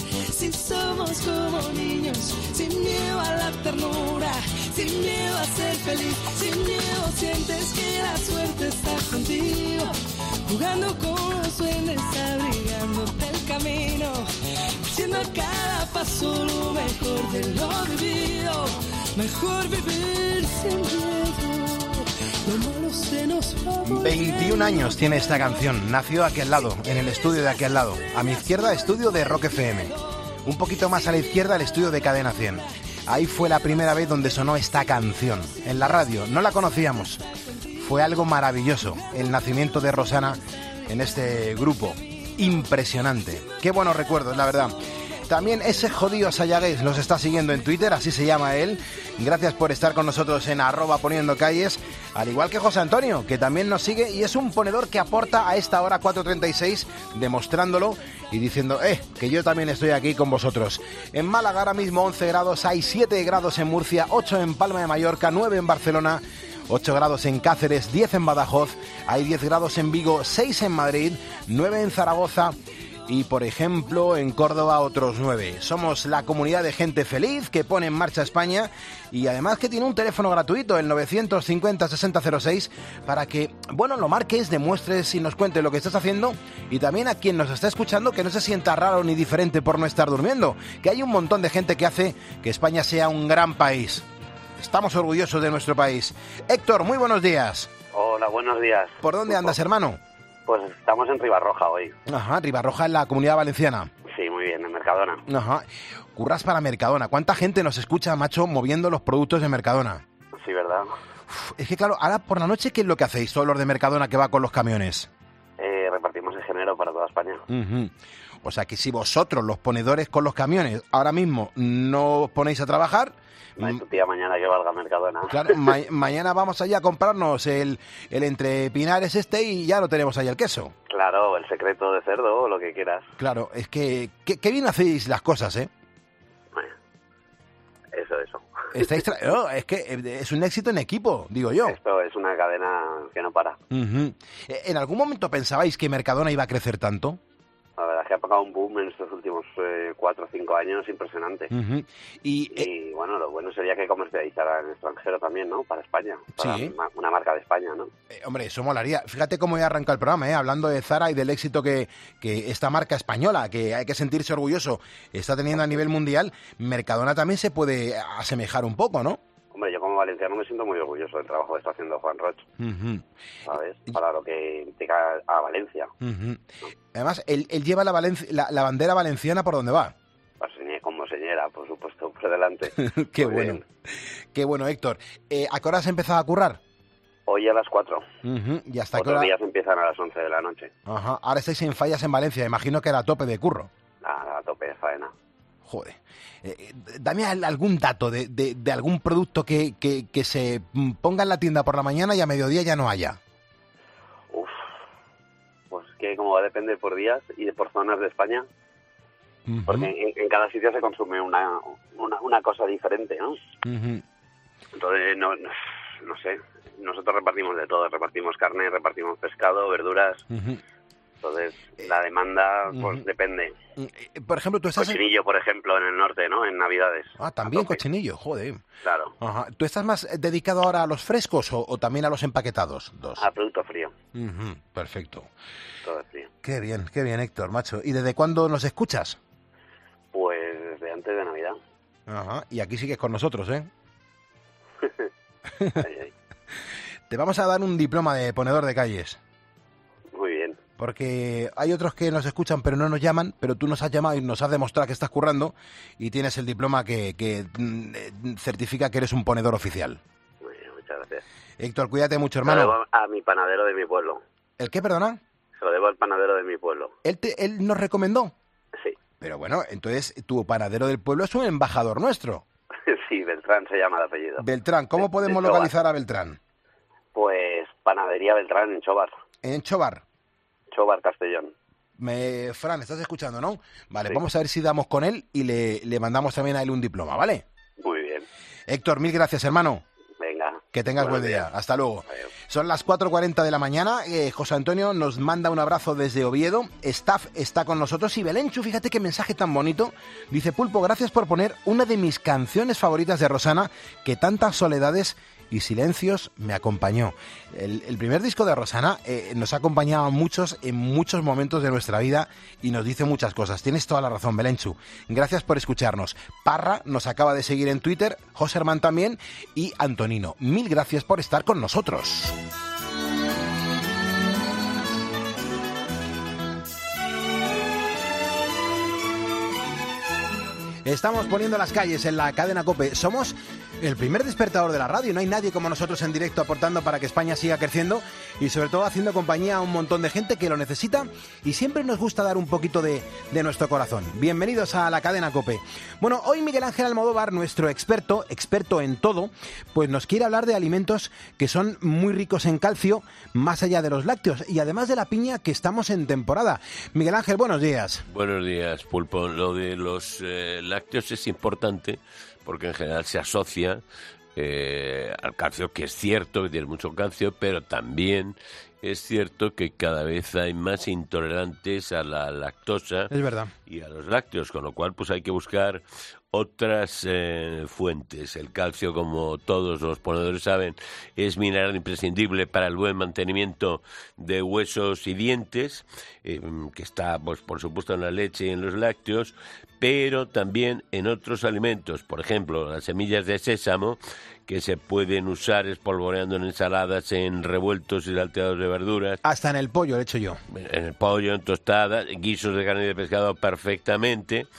Si somos como niños, sin miedo a la ternura, sin miedo a ser feliz, sin miedo sientes que la suerte está contigo, jugando con los duendes, abrigándote el camino, haciendo a cada paso lo mejor de lo vivido. Mejor vivir sin miedo, lo malo se nos va. veintiún años tiene esta canción, nació aquí al lado, en el estudio de aquí al lado. A mi izquierda, estudio de Rock F M. Un poquito más a la izquierda, el estudio de Cadena cien. Ahí fue la primera vez donde sonó esta canción, en la radio. No la conocíamos. Fue algo maravilloso, el nacimiento de Rosana en este grupo. Impresionante. Qué buenos recuerdos, la verdad. También ese jodido Sayagués nos está siguiendo en Twitter, así se llama él. Gracias por estar con nosotros en arroba poniendo calles. Al igual que José Antonio, que también nos sigue y es un ponedor que aporta a esta hora cuatro treinta y seis, demostrándolo y diciendo, eh, que yo también estoy aquí con vosotros. En Málaga ahora mismo once grados, hay siete grados en Murcia, ocho en Palma de Mallorca, nueve en Barcelona, ocho grados en Cáceres, diez en Badajoz, hay diez grados en Vigo, seis en Madrid, nueve en Zaragoza y, por ejemplo, en Córdoba otros nueve. Somos la comunidad de gente feliz que pone en marcha España y además que tiene un teléfono gratuito, el novecientos cincuenta sesenta cero seis, para que, bueno, lo marques, demuestres y nos cuentes lo que estás haciendo y también a quien nos está escuchando que no se sienta raro ni diferente por no estar durmiendo, que hay un montón de gente que hace que España sea un gran país. Estamos orgullosos de nuestro país. Héctor, muy buenos días. Hola, buenos días. ¿Por dónde andas, hermano? Pues estamos en Ribarroja hoy. Ajá, Ribarroja en la Comunidad Valenciana. Sí, muy bien, en Mercadona. Ajá. Curras para Mercadona. ¿Cuánta gente nos escucha, macho, moviendo los productos de Mercadona? Sí, ¿verdad? Uf, es que claro, ahora por la noche, ¿qué es lo que hacéis todos los de Mercadona que va con los camiones? Eh, repartimos el género para toda España. Uh-huh. O sea que si vosotros, los ponedores con los camiones, ahora mismo no os ponéis a trabajar... No hay tu tía mañana que valga Mercadona. Claro, ma- mañana vamos allá a comprarnos el, el entre pinares este y ya lo tenemos ahí el queso. Claro, el secreto de cerdo o lo que quieras. Claro, es que qué, qué bien hacéis las cosas, ¿eh? Bueno, eso, eso. Estáis tra- no, es que es un éxito en equipo, digo yo. Esto es una cadena que no para. Uh-huh. ¿En algún momento pensabais que Mercadona iba a crecer tanto? La verdad es que ha pegado un boom en estos últimos eh, cuatro o cinco años impresionante. Uh-huh. Y, y eh, bueno, lo bueno sería que comercializara en el extranjero también, ¿no? Para España, para sí. una, una marca de España, ¿no? Eh, hombre, eso molaría. Fíjate cómo ya arranca el programa, ¿eh? Hablando de Zara y del éxito que, que esta marca española, que hay que sentirse orgulloso, está teniendo a nivel mundial. Mercadona también se puede asemejar un poco, ¿no? Hombre, yo como valenciano me siento muy orgulloso del trabajo que está haciendo Juan Roch, uh-huh. ¿sabes? Para lo que implica a Valencia. Uh-huh. ¿No? Además, él, él lleva la, Valencia, la, la bandera valenciana por donde va. Pues como señora, por supuesto, por delante. Qué muy bueno. Bien. Qué bueno, Héctor. Eh, ¿A qué hora has empezado a currar? Hoy a las cuatro. Uh-huh. ¿Y hasta Otros qué hora? días empiezan a las once de la noche. Ajá. Ahora estáis en Fallas en Valencia. Imagino que era a tope de curro. A, a tope de faena. Joder. Eh, dame algún dato de, de, de algún producto que, que, que se ponga en la tienda por la mañana y a mediodía ya no haya. Uf, pues que como va a depender por días y por zonas de España, uh-huh. porque en, en cada sitio se consume una, una, una cosa diferente, ¿no? Uh-huh. Entonces, no, no, no sé, nosotros repartimos de todo, repartimos carne, repartimos pescado, verduras... Uh-huh. Entonces, la demanda, pues, uh-huh. depende. Por ejemplo, tú estás... Cochinillo, por ejemplo, en el norte, ¿no? En Navidades. Ah, también cochinillo, joder. Claro. Ajá. ¿Tú estás más dedicado ahora a los frescos o, o también a los empaquetados? Dos. A producto frío. Uh-huh. Perfecto. Todo frío. Qué bien, qué bien, Héctor, macho. ¿Y desde cuándo nos escuchas? Pues desde antes de Navidad. Ajá. Y aquí sigues con nosotros, ¿eh? ay, ay. Te vamos a dar un diploma de ponedor de calles. Muy bien. Porque hay otros que nos escuchan pero no nos llaman, pero tú nos has llamado y nos has demostrado que estás currando y tienes el diploma que, que mm, certifica que eres un ponedor oficial. Muy bien, muchas gracias. Héctor, cuídate mucho, Se lo hermano. debo a mi panadero de mi pueblo. ¿El qué, perdona? Se lo debo al panadero de mi pueblo. ¿Él, te, él nos recomendó? Sí. Pero bueno, entonces tu panadero del pueblo es un embajador nuestro. Sí, Beltrán se llama de apellido. Beltrán, ¿cómo De- podemos de Chobar. localizar a Beltrán? Pues Panadería Beltrán en Chobar. En Chobar. Chobar, Castellón. Me, Fran, ¿estás escuchando, no? Vale, Sí. vamos a ver si damos con él y le, le mandamos también a él un diploma, ¿vale? Muy bien. Héctor, mil gracias, hermano. Venga. Que tengas Buenos buen día. días. Hasta luego. Son las cuatro cuarenta de la mañana. Eh, José Antonio nos manda un abrazo desde Oviedo. Staff está con nosotros. Y Belenchu, fíjate qué mensaje tan bonito. Dice, Pulpo, gracias por poner una de mis canciones favoritas de Rosana, que tantas soledades y silencios me acompañó. El, el primer disco de Rosana eh, nos ha acompañado a muchos en muchos momentos de nuestra vida y nos dice muchas cosas. Tienes toda la razón, Belenchu. Gracias por escucharnos. Parra nos acaba de seguir en Twitter, José Herman también y Antonino. Mil gracias por estar con nosotros. Estamos poniendo las calles en la cadena COPE. Somos el primer despertador de la radio. No hay nadie como nosotros en directo aportando para que España siga creciendo y sobre todo haciendo compañía a un montón de gente que lo necesita y siempre nos gusta dar un poquito de, de nuestro corazón. Bienvenidos a la cadena COPE. Bueno, hoy Miguel Ángel Almodóvar, nuestro experto, experto en todo, pues nos quiere hablar de alimentos que son muy ricos en calcio, más allá de los lácteos y además de la piña, que estamos en temporada. Miguel Ángel, buenos días. Buenos días, Pulpo. Lo de los eh, lácteos es importante porque en general se asocia eh, al calcio, que es cierto que tiene mucho calcio, pero también es cierto que cada vez hay más intolerantes a la lactosa Es verdad. y a los lácteos, con lo cual pues hay que buscar otras eh, fuentes. El calcio, como todos los ponedores saben, es mineral imprescindible para el buen mantenimiento de huesos y dientes, eh, que está, pues, por supuesto, en la leche y en los lácteos, pero también en otros alimentos, por ejemplo, las semillas de sésamo, que se pueden usar espolvoreando en ensaladas, en revueltos y salteados de verduras. Hasta en el pollo lo he hecho yo. En el pollo, en tostadas, guisos de carne y de pescado perfectamente.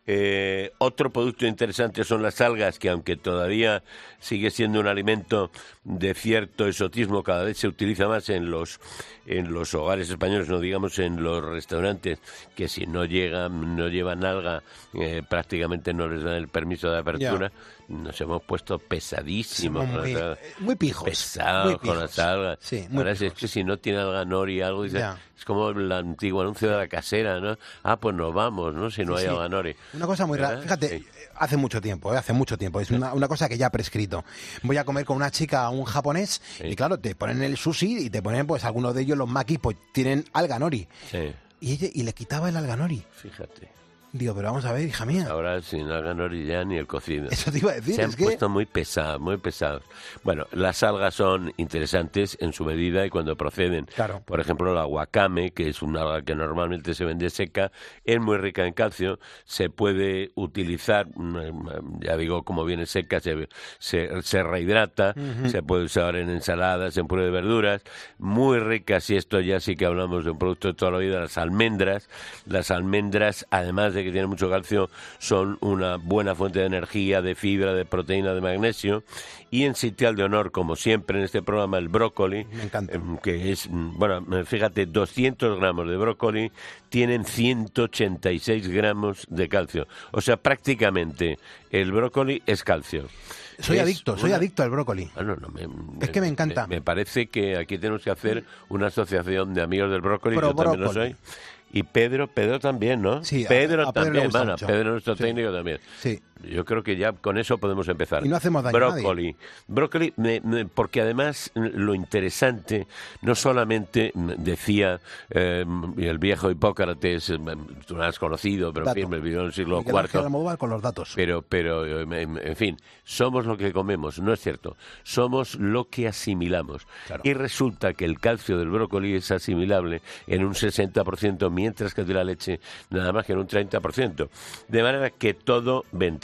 Eh, otro producto interesante son las algas, que aunque todavía sigue siendo un alimento de cierto exotismo, cada vez se utiliza más en los en los hogares españoles, no digamos en los restaurantes, que si no llegan, no llevan alga, eh, prácticamente no les dan el permiso de apertura. Ya. Nos hemos puesto pesadísimos. Somos muy, con las, muy pijos. Pesados muy con pijos. las algas. Sí, muy Ahora, pijos. es que si no tiene alga nori y algo, dice, Ya. es como el antiguo anuncio de la casera, ¿no? Ah, pues nos vamos, ¿no? Si no Sí, hay sí. alga nori. Una cosa muy rara, ¿Verdad? fíjate, Sí. hace mucho tiempo, ¿eh? hace mucho tiempo, es una, una cosa que ya ha prescrito. Voy a comer con una chica, un japonés, Sí. y claro, te ponen el sushi y te ponen, pues, algunos de ellos, los makis, pues, tienen alga nori. Sí, Y, ella, y le quitaba el alga nori. fíjate. Digo, pero vamos a ver, hija mía. Ahora sin alga nori ya ni el cocido. Eso te iba a decir, Se han es que... puesto muy pesados, muy pesados. Bueno, las algas son interesantes en su medida y cuando proceden. Claro. Por ejemplo, la wakame, que es una alga que normalmente se vende seca, es muy rica en calcio. Se puede utilizar, mm, ya digo, como viene seca, se, se, se rehidrata, Ujú. se puede usar en ensaladas, en puré de verduras. Muy ricas, y esto ya sí que hablamos de un producto de toda la vida, las almendras. Las almendras, además de que tienen mucho calcio, son una buena fuente de energía, de fibra, de proteína, de magnesio. Y en sitial de honor, como siempre en este programa, el brócoli, Me encanta. em, que es, mm, bueno, fíjate, doscientos gramos de brócoli tienen ciento ochenta y seis gramos de calcio. O sea, prácticamente el brócoli es calcio. Soy Es adicto, soy una- adicto al brócoli. Ah, no, no, me- Es que me encanta. Me, me parece que aquí tenemos que hacer una asociación de amigos del brócoli, Pro yo también lo brócoli. soy. Y Pedro, Pedro también, ¿no? Sí, a- Pedro a Pedro le también, gusta bueno, mucho. Pedro nuestro Sí. técnico también. Sí. Yo creo que ya con eso podemos empezar. Y no hacemos daño a nadie. Brócoli. Brócoli, me- me- porque además mm, lo interesante, no solamente mm, decía eh, y el viejo Hipócrates, eh, tú lo has conocido, pero en Dato. fin, me vivió en el siglo Miguel Ángel cuarto. Almodóvar con los datos. Pero, pero, eh, en, en fin, somos lo que comemos, no es cierto. Somos lo que asimilamos. Claro. Y resulta que el calcio del brócoli es asimilable en un sesenta por ciento, mientras que el de la leche nada más que en un treinta por ciento. De manera que todo ventaja.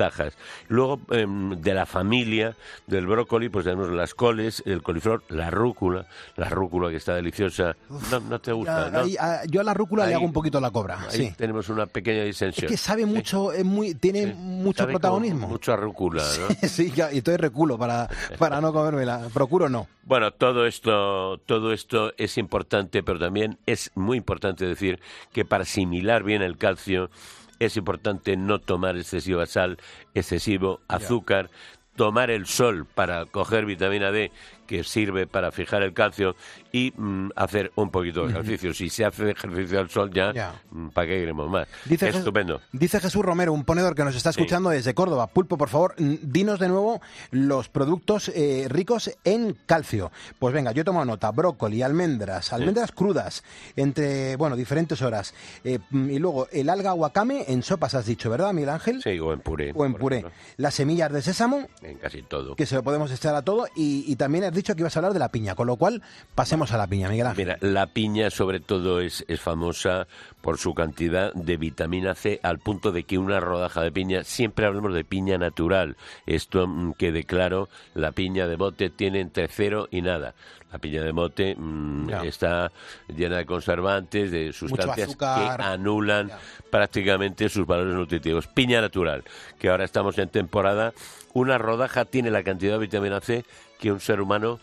ventajas. Luego, eh, de la familia del brócoli, pues tenemos las coles, el coliflor, la rúcula, la rúcula que está deliciosa. No, no te gusta, Ya, ¿no? ahí, a- yo a la rúcula Ahí- le hago un poquito la cobra, Ahí sí. tenemos una pequeña disensión. Es que sabe mucho, es muy, tiene mucho Sabe como protagonismo. Mucho a rúcula, ¿no? Sí, ya, y estoy reculo para, para no comérmela. Procuro no. Bueno, todo esto, todo esto es importante, pero también es muy importante decir que para asimilar bien el calcio es importante no tomar excesiva sal, excesivo azúcar, tomar el sol para coger vitamina D, que sirve para fijar el calcio, y mm, hacer un poquito de ejercicio. Si se hace ejercicio al sol ya, Ya. mm, ¿para qué queremos más? Dice Jes- Estupendo. Dice Jesús Romero, un ponedor que nos está Sí. escuchando desde Córdoba. Pulpo, por favor, n- dinos de nuevo los productos eh, ricos en calcio. Pues venga, yo he tomado nota. Brócoli, almendras, almendras crudas, entre, bueno, diferentes horas. Eh, mm, y luego el alga wakame en sopas, has dicho, ¿verdad, Miguel Ángel? Sí, o en puré. O en por puré. ejemplo. Las semillas de sésamo, En casi todo. que se lo podemos echar a todo. Y, y también has dicho que ibas a hablar de la piña, con lo cual pasemos a la piña, Miguel Ángel. Mira, la piña sobre todo es, es famosa por su cantidad de vitamina C, al punto de que una rodaja de piña, siempre hablamos de piña natural. Esto mm, quede claro, la piña de bote tiene entre cero y nada. La piña de bote mm, Ya. está llena de conservantes, de sustancias azúcar. que anulan prácticamente sus valores nutritivos. Piña natural, que ahora estamos en temporada. Una rodaja tiene la cantidad de vitamina C que un ser humano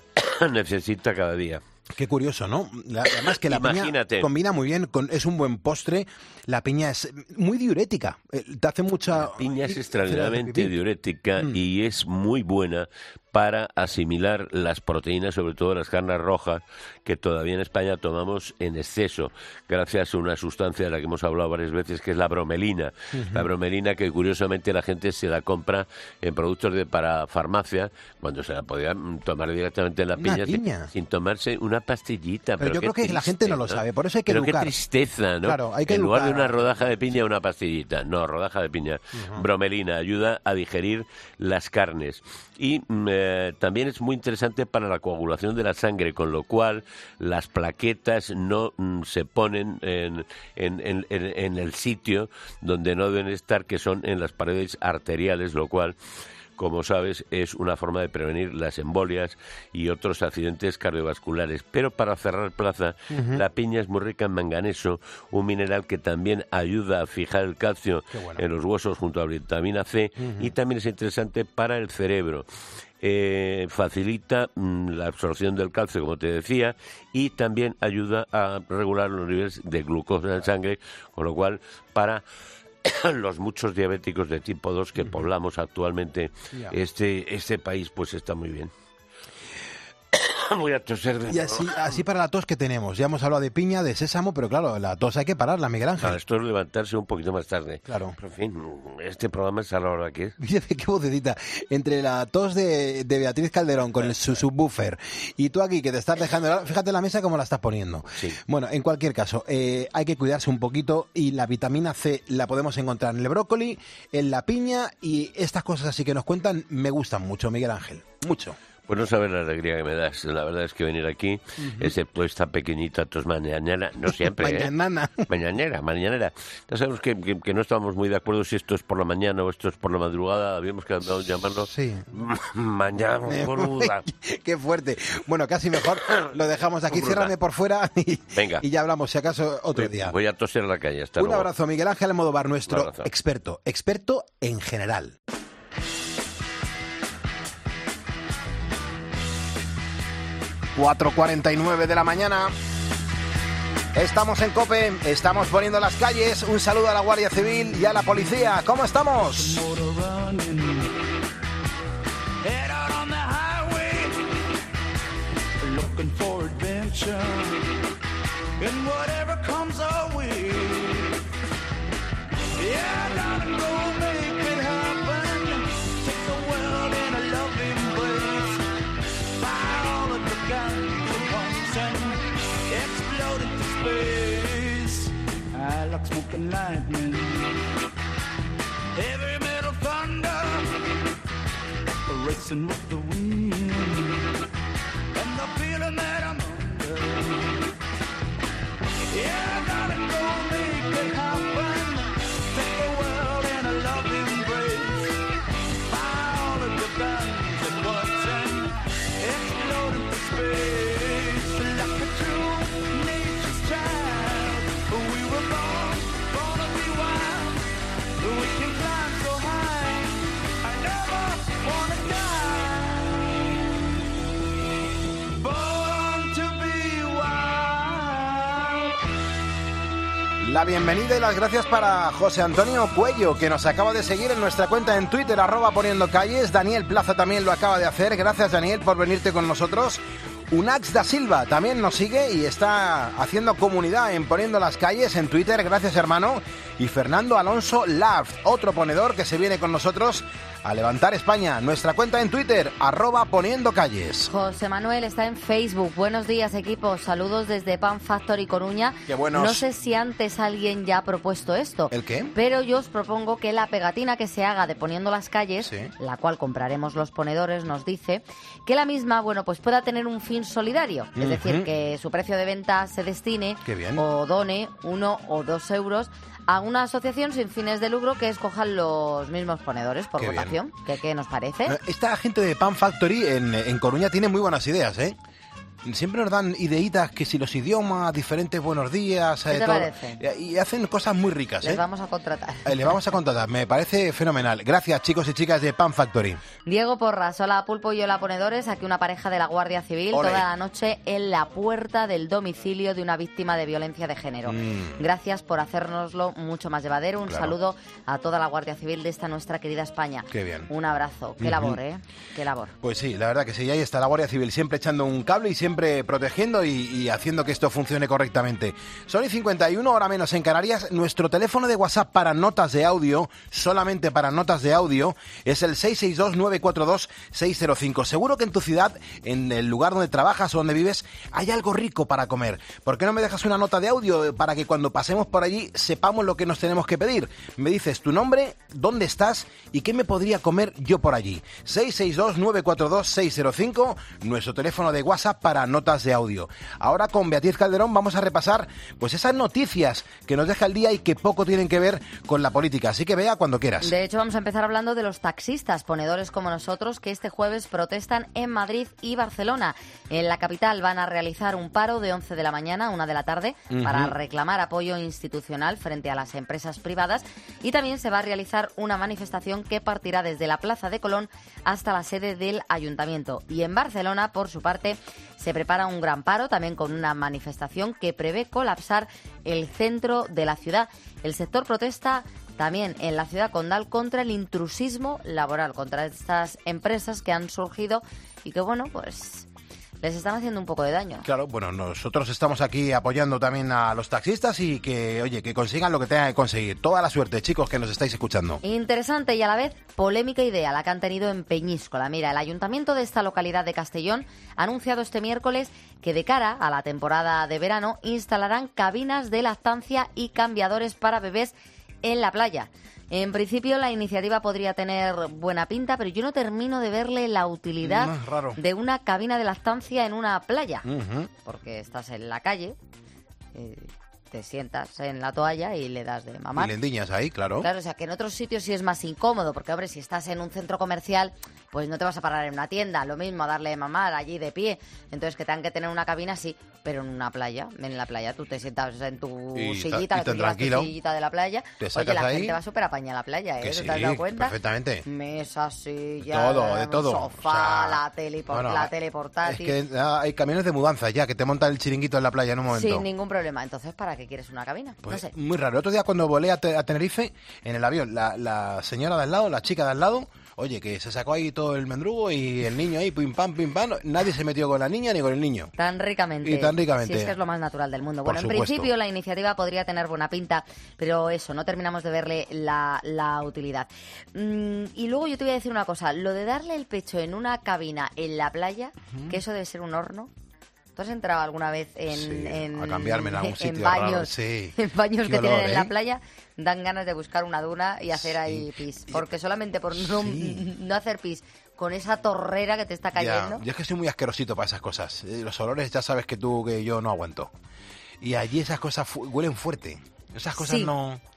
necesita cada día. Qué curioso, ¿no? La- además que la Imagínate. piña combina muy bien, con, es un buen postre. La piña es muy diurética. eh, Te hace mucha... La piña es y- extraordinariamente pipí. diurética Mm. y es muy buena para asimilar las proteínas, sobre todo las carnes rojas, que todavía en España tomamos en exceso, gracias a una sustancia de la que hemos hablado varias veces, que es la bromelina. Ujú. La bromelina que curiosamente la gente se la compra en productos de para farmacia, cuando se la podía mm, tomar directamente en la Una piña, sin- piña. Sin, tomarse una pastillita. Pero yo qué creo que la gente no lo triste, sabe, por eso hay que Pero educar. qué tristeza, ¿no? Claro, hay que en lugar de educar. una rodaja de piña, una pastillita. No, rodaja de piña. Bromelina ayuda a digerir las carnes. Y mm, eh, también es muy interesante para la coagulación de la sangre, con lo cual las plaquetas no mm, se ponen en, en, en- en- en el sitio donde no deben estar, que son en las paredes arteriales, lo cual, como sabes, es una forma de prevenir las embolias y otros accidentes cardiovasculares. Pero para cerrar plaza, Ujú. la piña es muy rica en manganeso, un mineral que también ayuda a fijar el calcio Qué bueno. en los huesos junto a la vitamina C, Ujú. y también es interesante para el cerebro. Eh, facilita mm, la absorción del calcio, como te decía, y también ayuda a regular los niveles de glucosa en sangre, con lo cual para los muchos diabéticos de tipo dos que poblamos actualmente Ya. este, este país, pues está muy bien. Voy a toser de Y así, así para la tos que tenemos. Ya hemos hablado de piña, de sésamo, pero claro, la tos hay que pararla, Miguel Ángel. Ah, esto es levantarse un poquito más tarde. Claro. Pero, en fin, este programa es a la hora que es. Fíjate qué vocecita. Entre la tos de, de Beatriz Calderón con el, su subwoofer y tú aquí que te estás dejando... Fíjate la mesa como la estás poniendo. Sí. Bueno, en cualquier caso, eh, hay que cuidarse un poquito y la vitamina C la podemos encontrar en el brócoli, en la piña, y estas cosas así que nos cuentan me gustan mucho, Miguel Ángel. Mucho. Pues no sabes la alegría que me das. La verdad es que venir aquí, excepto esta pequeñita tos mañanera, no siempre, ¿eh? Mañanana. Mañanera, mañanera. Ya sabemos que, que, que no estamos muy de acuerdo si esto es por la mañana o esto es por la madrugada. Habíamos quedado en llamarlo Sí. mañana boluda. Qué fuerte. Bueno, casi mejor lo dejamos aquí. Brutal. Ciérrame por fuera y, Venga. y ya hablamos, si acaso, otro Voy- día. Voy a toser en la calle. Hasta Un luego. abrazo, Miguel Ángel Almodóvar, Un nuestro abrazo. experto, experto en general. cuatro cuarenta y nueve de la mañana. Estamos en COPE, estamos poniendo las calles. Un saludo a la Guardia Civil y a la policía. ¿Cómo estamos? Head out on the highway, looking for adventure, and whatever comes our way. Yeah, I gotta go make it happen. Take the world in a loving embrace. Fire all of the guns at once and explode into space. I like smoking lightning, heavy metal thunder, racing with the wind, and the feeling that I'm under. Yeah, I gotta go make it happen. Take the world in a loving embrace. La bienvenida y las gracias para José Antonio Cuello, que nos acaba de seguir en nuestra cuenta en Twitter, arroba Poniendo Calles. Daniel Plaza también lo acaba de hacer. Gracias, Daniel, por venirte con nosotros. Unax da Silva también nos sigue y está haciendo comunidad en Poniendo las Calles en Twitter. Gracias, hermano. Y Fernando Alonso Laft, otro ponedor que se viene con nosotros a levantar España. Nuestra cuenta en Twitter, arroba Poniendo Calles. José Manuel está en Facebook. Buenos días, equipo. Saludos desde Pan Factory Coruña. Qué buenos. No sé si antes alguien ya ha propuesto esto. ¿El qué? Pero yo os propongo que la pegatina que se haga de Poniendo las Calles, Sí. la cual compraremos los ponedores, nos dice que la misma, bueno, pues pueda tener un fin solidario. Es Ujú. decir, que su precio de venta se destine Qué bien. o done uno o dos euros a una asociación sin fines de lucro que escojan los mismos ponedores por Qué bien. votación. ¿Qué, qué nos parece? Esta gente de Pan Factory en, en Coruña tiene muy buenas ideas, ¿eh? Siempre nos dan ideitas que si los idiomas, diferentes buenos días... ¿Qué eh, te todo. parece? Y hacen cosas muy ricas, Les ¿eh? vamos a contratar. Eh, Le vamos a contratar, me parece fenomenal. Gracias, chicos y chicas de Pan Factory. Diego Porras, hola Pulpo y hola ponedores, aquí una pareja de la Guardia Civil Ole. toda la noche en la puerta del domicilio de una víctima de violencia de género. Mm. Gracias por hacérnoslo mucho más llevadero. Un Claro. saludo a toda la Guardia Civil de esta nuestra querida España. Qué bien. Un abrazo. Qué Ujú. labor, ¿eh? Qué labor. Pues sí, la verdad que sí, ahí está la Guardia Civil siempre echando un cable y siempre protegiendo y, y haciendo que esto funcione correctamente. Son y cincuenta y uno, hora menos en Canarias. Nuestro teléfono de WhatsApp para notas de audio, solamente para notas de audio, es el seis seis dos nueve cuatro dos seis cero cinco. Seguro que en tu ciudad, en el lugar donde trabajas o donde vives, hay algo rico para comer. ¿Por qué no me dejas una nota de audio para que cuando pasemos por allí sepamos lo que nos tenemos que pedir? Me dices tu nombre, dónde estás y qué me podría comer yo por allí. seis seis dos nueve cuatro dos seis cero cinco, nuestro teléfono de WhatsApp para notas de audio. Ahora con Beatriz Calderón vamos a repasar pues esas noticias que nos deja el día y que poco tienen que ver con la política. Así que vea cuando quieras. De hecho, vamos a empezar hablando de los taxistas, ponedores como nosotros, que este jueves protestan en Madrid y Barcelona. En la capital van a realizar un paro de once de la mañana a una de la tarde Ujú. para reclamar apoyo institucional frente a las empresas privadas, y también se va a realizar una manifestación que partirá desde la Plaza de Colón hasta la sede del Ayuntamiento. Y en Barcelona, por su parte, se prepara un gran paro, también con una manifestación que prevé colapsar el centro de la ciudad. El sector protesta también en la ciudad condal contra el intrusismo laboral, contra estas empresas que han surgido y que, bueno, pues les están haciendo un poco de daño. Claro, bueno, nosotros estamos aquí apoyando también a los taxistas y que, oye, que consigan lo que tengan que conseguir. Toda la suerte, chicos, que nos estáis escuchando. Interesante y a la vez polémica idea la que han tenido en Peñíscola. Mira, el ayuntamiento de esta localidad de Castellón ha anunciado este miércoles que de cara a la temporada de verano instalarán cabinas de lactancia y cambiadores para bebés en la playa. En principio la iniciativa podría tener buena pinta, pero yo no termino de verle la utilidad Mm, raro. de una cabina de lactancia en una playa. Ujú. Porque estás en la calle, eh, te sientas en la toalla y le das de Y mamar. lendiñas ahí, claro. Claro, o sea, que en otros sitios sí es más incómodo, porque, hombre, si estás en un centro comercial, pues no te vas a parar en una tienda, lo mismo, a darle de mamar allí de pie. Entonces, que tengan que tener una cabina, sí, pero en una playa, en la playa tú te sientas en tu Y ta- sillita, y que tú tan llevas tu tranquilo. sillita de la playa. Te Oye, sacas la ahí. gente va súper apañada a la playa, ¿eh? Que ¿Te sí, has dado cuenta? perfectamente. Mesas, sillas, Todo, de todo. sofá, O sea, la tele, por- bueno, la es tele portátil. Es que ah, hay camiones de mudanza ya, que te montan el chiringuito en la playa en un momento. Sin ningún problema. Entonces, ¿para qué quieres una cabina? Pues no sé. muy raro. El otro día cuando volé a, Te- a Tenerife, en el avión, la, la señora de al lado, la chica de al lado, oye, que se sacó ahí todo el mendrugo y el niño ahí, pim pam, pim pam, nadie se metió con la niña ni con el niño. Tan ricamente. Y tan ricamente. Sí, es que es lo más natural del mundo. Por Bueno, en supuesto. principio la iniciativa podría tener buena pinta, pero eso, no terminamos de verle la, la utilidad. Mm, y luego yo te voy a decir una cosa, lo de darle el pecho en una cabina en la playa, Ujú. que eso debe ser un horno. ¿Tú has entrado alguna vez en, Sí, en- a cambiarme en algún en sitio baños, raro, sí. en baños Qué que olor, tienen en ¿eh? la playa? Dan ganas de buscar una duna y hacer ahí pis. Porque solamente por no, no hacer pis con esa torrera que te está cayendo. Ya, yo es que soy muy asquerosito para esas cosas. Eh, Los olores ya sabes que tú, que yo no aguanto. Y allí esas cosas fu- huelen fuerte. Esas cosas Sí. no...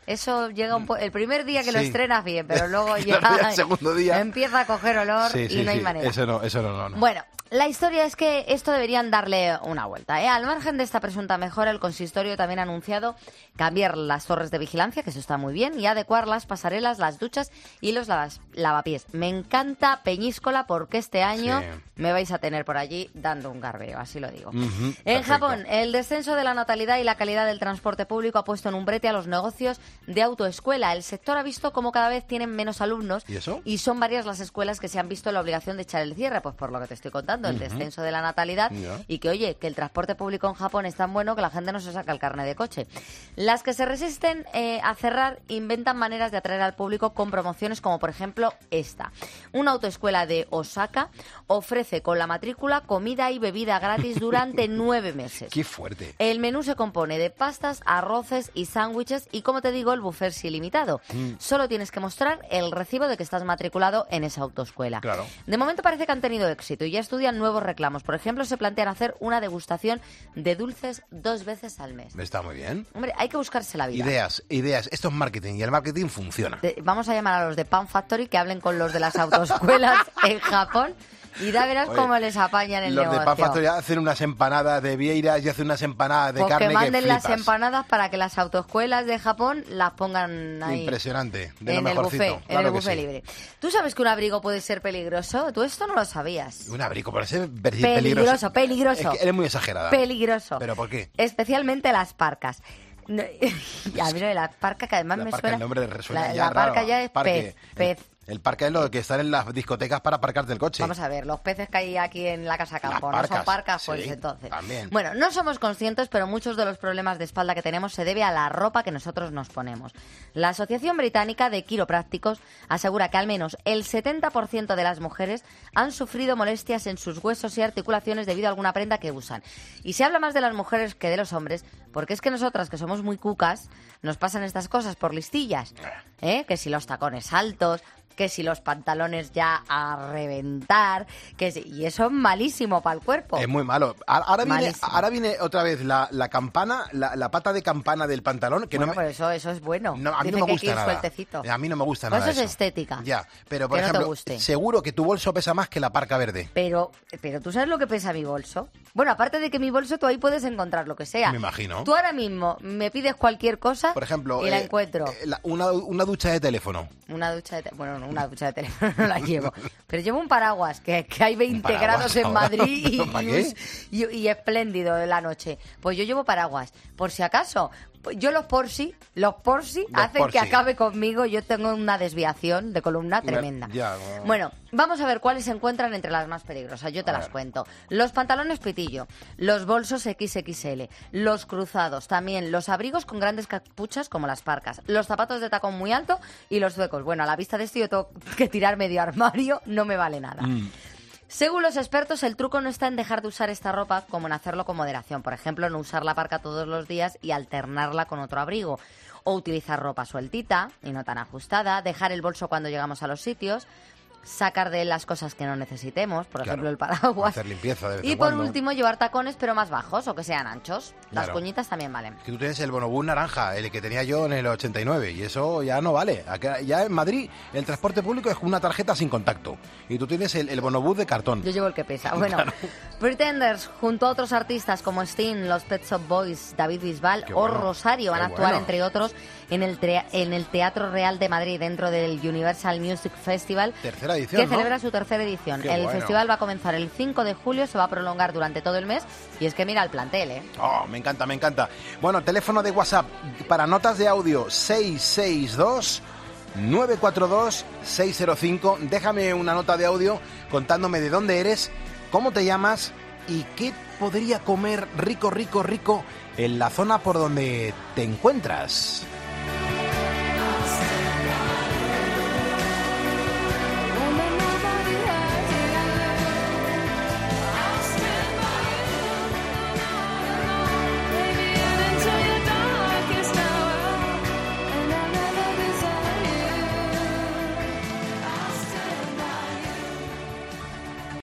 Eso llega un po- el primer día que lo Sí. estrenas bien, pero luego ya Claro, ya el segundo día. empieza a coger olor Sí, y sí, no hay sí. manera. Eso no, eso no, no, no. Bueno, la historia es que esto deberían darle una vuelta, ¿eh? Al margen de esta presunta mejora, el consistorio también ha anunciado cambiar las torres de vigilancia, que eso está muy bien, y adecuar las pasarelas, las duchas y los lavas- lavapiés. Me encanta Peñíscola porque este año Sí. me vais a tener por allí dando un garbeo, así lo digo. Ujú, En perfecto. Japón, el descenso de la natalidad y la calidad del transporte público ha puesto en un brete a los negocios de autoescuela. El sector ha visto cómo cada vez tienen menos alumnos ¿Y eso? y son varias las escuelas que se han visto en la obligación de echar el cierre, pues por lo que te estoy contando, el Ujú. descenso de la natalidad Ya. y que, oye, que el transporte público en Japón es tan bueno que la gente no se saca el carnet de coche. Las que se resisten eh, a cerrar inventan maneras de atraer al público con promociones como, por ejemplo, esta. Una autoescuela de Osaka ofrece con la matrícula comida y bebida gratis durante nueve meses. Qué fuerte. El menú se compone de pastas, arroces y sándwiches y, como te digo, el buffet es ilimitado. Mm. Solo tienes que mostrar el recibo de que estás matriculado en esa autoescuela. Claro. De momento parece que han tenido éxito y ya estudian nuevos reclamos. Por ejemplo, se plantean hacer una degustación de dulces dos veces al mes. Está muy bien. Hombre, hay que buscarse la vida. Ideas, ideas. Esto es marketing y el marketing funciona. De- vamos a llamar a los de Pan Factory que hablen con los de las autoescuelas en Japón y ya verás Oye, cómo les apañan el Los negocio. de Pan Factory hacen unas empanadas de vieiras y hacen unas empanadas de Pues carne que manden las flipas. empanadas para que las autoescuelas de Japón las pongan ahí. Impresionante. De lo En el mejorcito. buffet, en Claro el que buffet sí. libre. ¿Tú sabes que un abrigo puede ser peligroso? Tú esto no lo sabías. Un abrigo, por ser ver- Peligroso, peligroso. peligroso. Es que eres muy exagerada. Peligroso. ¿Pero por qué? Especialmente las parcas. No, y a mí lo de la parca, que además La me parca, suena... el nombre resuena la, ya la parca raro. ya es Parque. pez, pez. El parque es lo que están en las discotecas para aparcarte el coche. Vamos a ver, los peces que hay aquí en la casa campo, Las ¿no son parcas, parcas? Pues sí, entonces. también. Bueno, no somos conscientes, pero muchos de los problemas de espalda que tenemos se debe a la ropa que nosotros nos ponemos. La Asociación Británica de Quiroprácticos asegura que al menos el setenta por ciento de las mujeres han sufrido molestias en sus huesos y articulaciones debido a alguna prenda que usan. Y se habla más de las mujeres que de los hombres, porque es que nosotras, que somos muy cucas, nos pasan estas cosas por listillas, ¿eh? Que si los tacones altos, que si los pantalones ya a reventar, que si, y eso es malísimo para el cuerpo. Es muy malo. A- Ahora viene, Malísimo. ahora viene otra vez la, la campana, la, la pata de campana del pantalón, que bueno, no me, pero eso, eso es bueno. no, a mí Dice no me que hay gusta que ir nada. sueltecito. A mí no me gusta Pues nada eso es estética. Ya, pero por Que no te ejemplo, guste. seguro que tu bolso pesa más que la parca verde. Pero, pero tú sabes lo que pesa mi bolso. Bueno, aparte de que mi bolso tú ahí puedes encontrar lo que sea. Me imagino. Tú ahora mismo me pides cualquier cosa Por ejemplo, y la eh, encuentro. eh, la- una, una ducha de teléfono. Una ducha de... te- Bueno, no, una ducha de teléfono no la llevo. Pero llevo un paraguas, que, que hay veinte paraguas grados en ahora. Madrid y, ¿Para y qué? un- y, y espléndido de la noche. Pues yo llevo paraguas, por si acaso. Pues yo los por si, los por si Los hacen por que si. acabe conmigo. Yo tengo una desviación de columna tremenda. Ya, bueno. Bueno, vamos a ver cuáles se encuentran entre las más peligrosas. Yo te A las ver. cuento. Los pantalones pitillo, los bolsos equis equis ele, los cruzados, también los abrigos con grandes capuchas como las parcas, los zapatos de tacón muy alto y los zuecos. Bueno, a la vista de esto yo tengo que tirar medio armario, no me vale nada. Mm. Según los expertos, el truco no está en dejar de usar esta ropa como en hacerlo con moderación. Por ejemplo, no usar la parca todos los días y alternarla con otro abrigo. O utilizar ropa sueltita y no tan ajustada. Dejar el bolso cuando llegamos a los sitios. Sacar de él las cosas que no necesitemos, por Claro. ejemplo el paraguas. Hacer limpieza de vez Y en por cuando. último, llevar tacones pero más bajos o que sean anchos. Las Claro. cuñitas también valen. Que tú tienes el bonobús naranja, el que tenía yo en el ochenta y nueve, y eso ya no vale. Acá- Ya en Madrid el transporte público es una tarjeta sin contacto. Y tú tienes el, el bonobús de cartón. Yo llevo el que pesa. Bueno, Pretenders, junto a otros artistas como Sting, los Pet Shop Boys, David Bisbal Qué o bueno, Rosario van a qué actuar, bueno. entre otros, en el, tre- en el Teatro Real de Madrid, dentro del Universal Music Festival, Tercera edición, que ¿no? celebra su tercera edición. Qué el bueno. festival va a comenzar el cinco de julio, se va a prolongar durante todo el mes, y es que mira el plantel, ¿eh? Oh, me encanta, me encanta. Bueno, teléfono de WhatsApp para notas de audio seis seis dos nueve cuatro dos seis cero cinco. Déjame una nota de audio contándome de dónde eres, cómo te llamas y qué podría comer rico, rico, rico en la zona por donde te encuentras.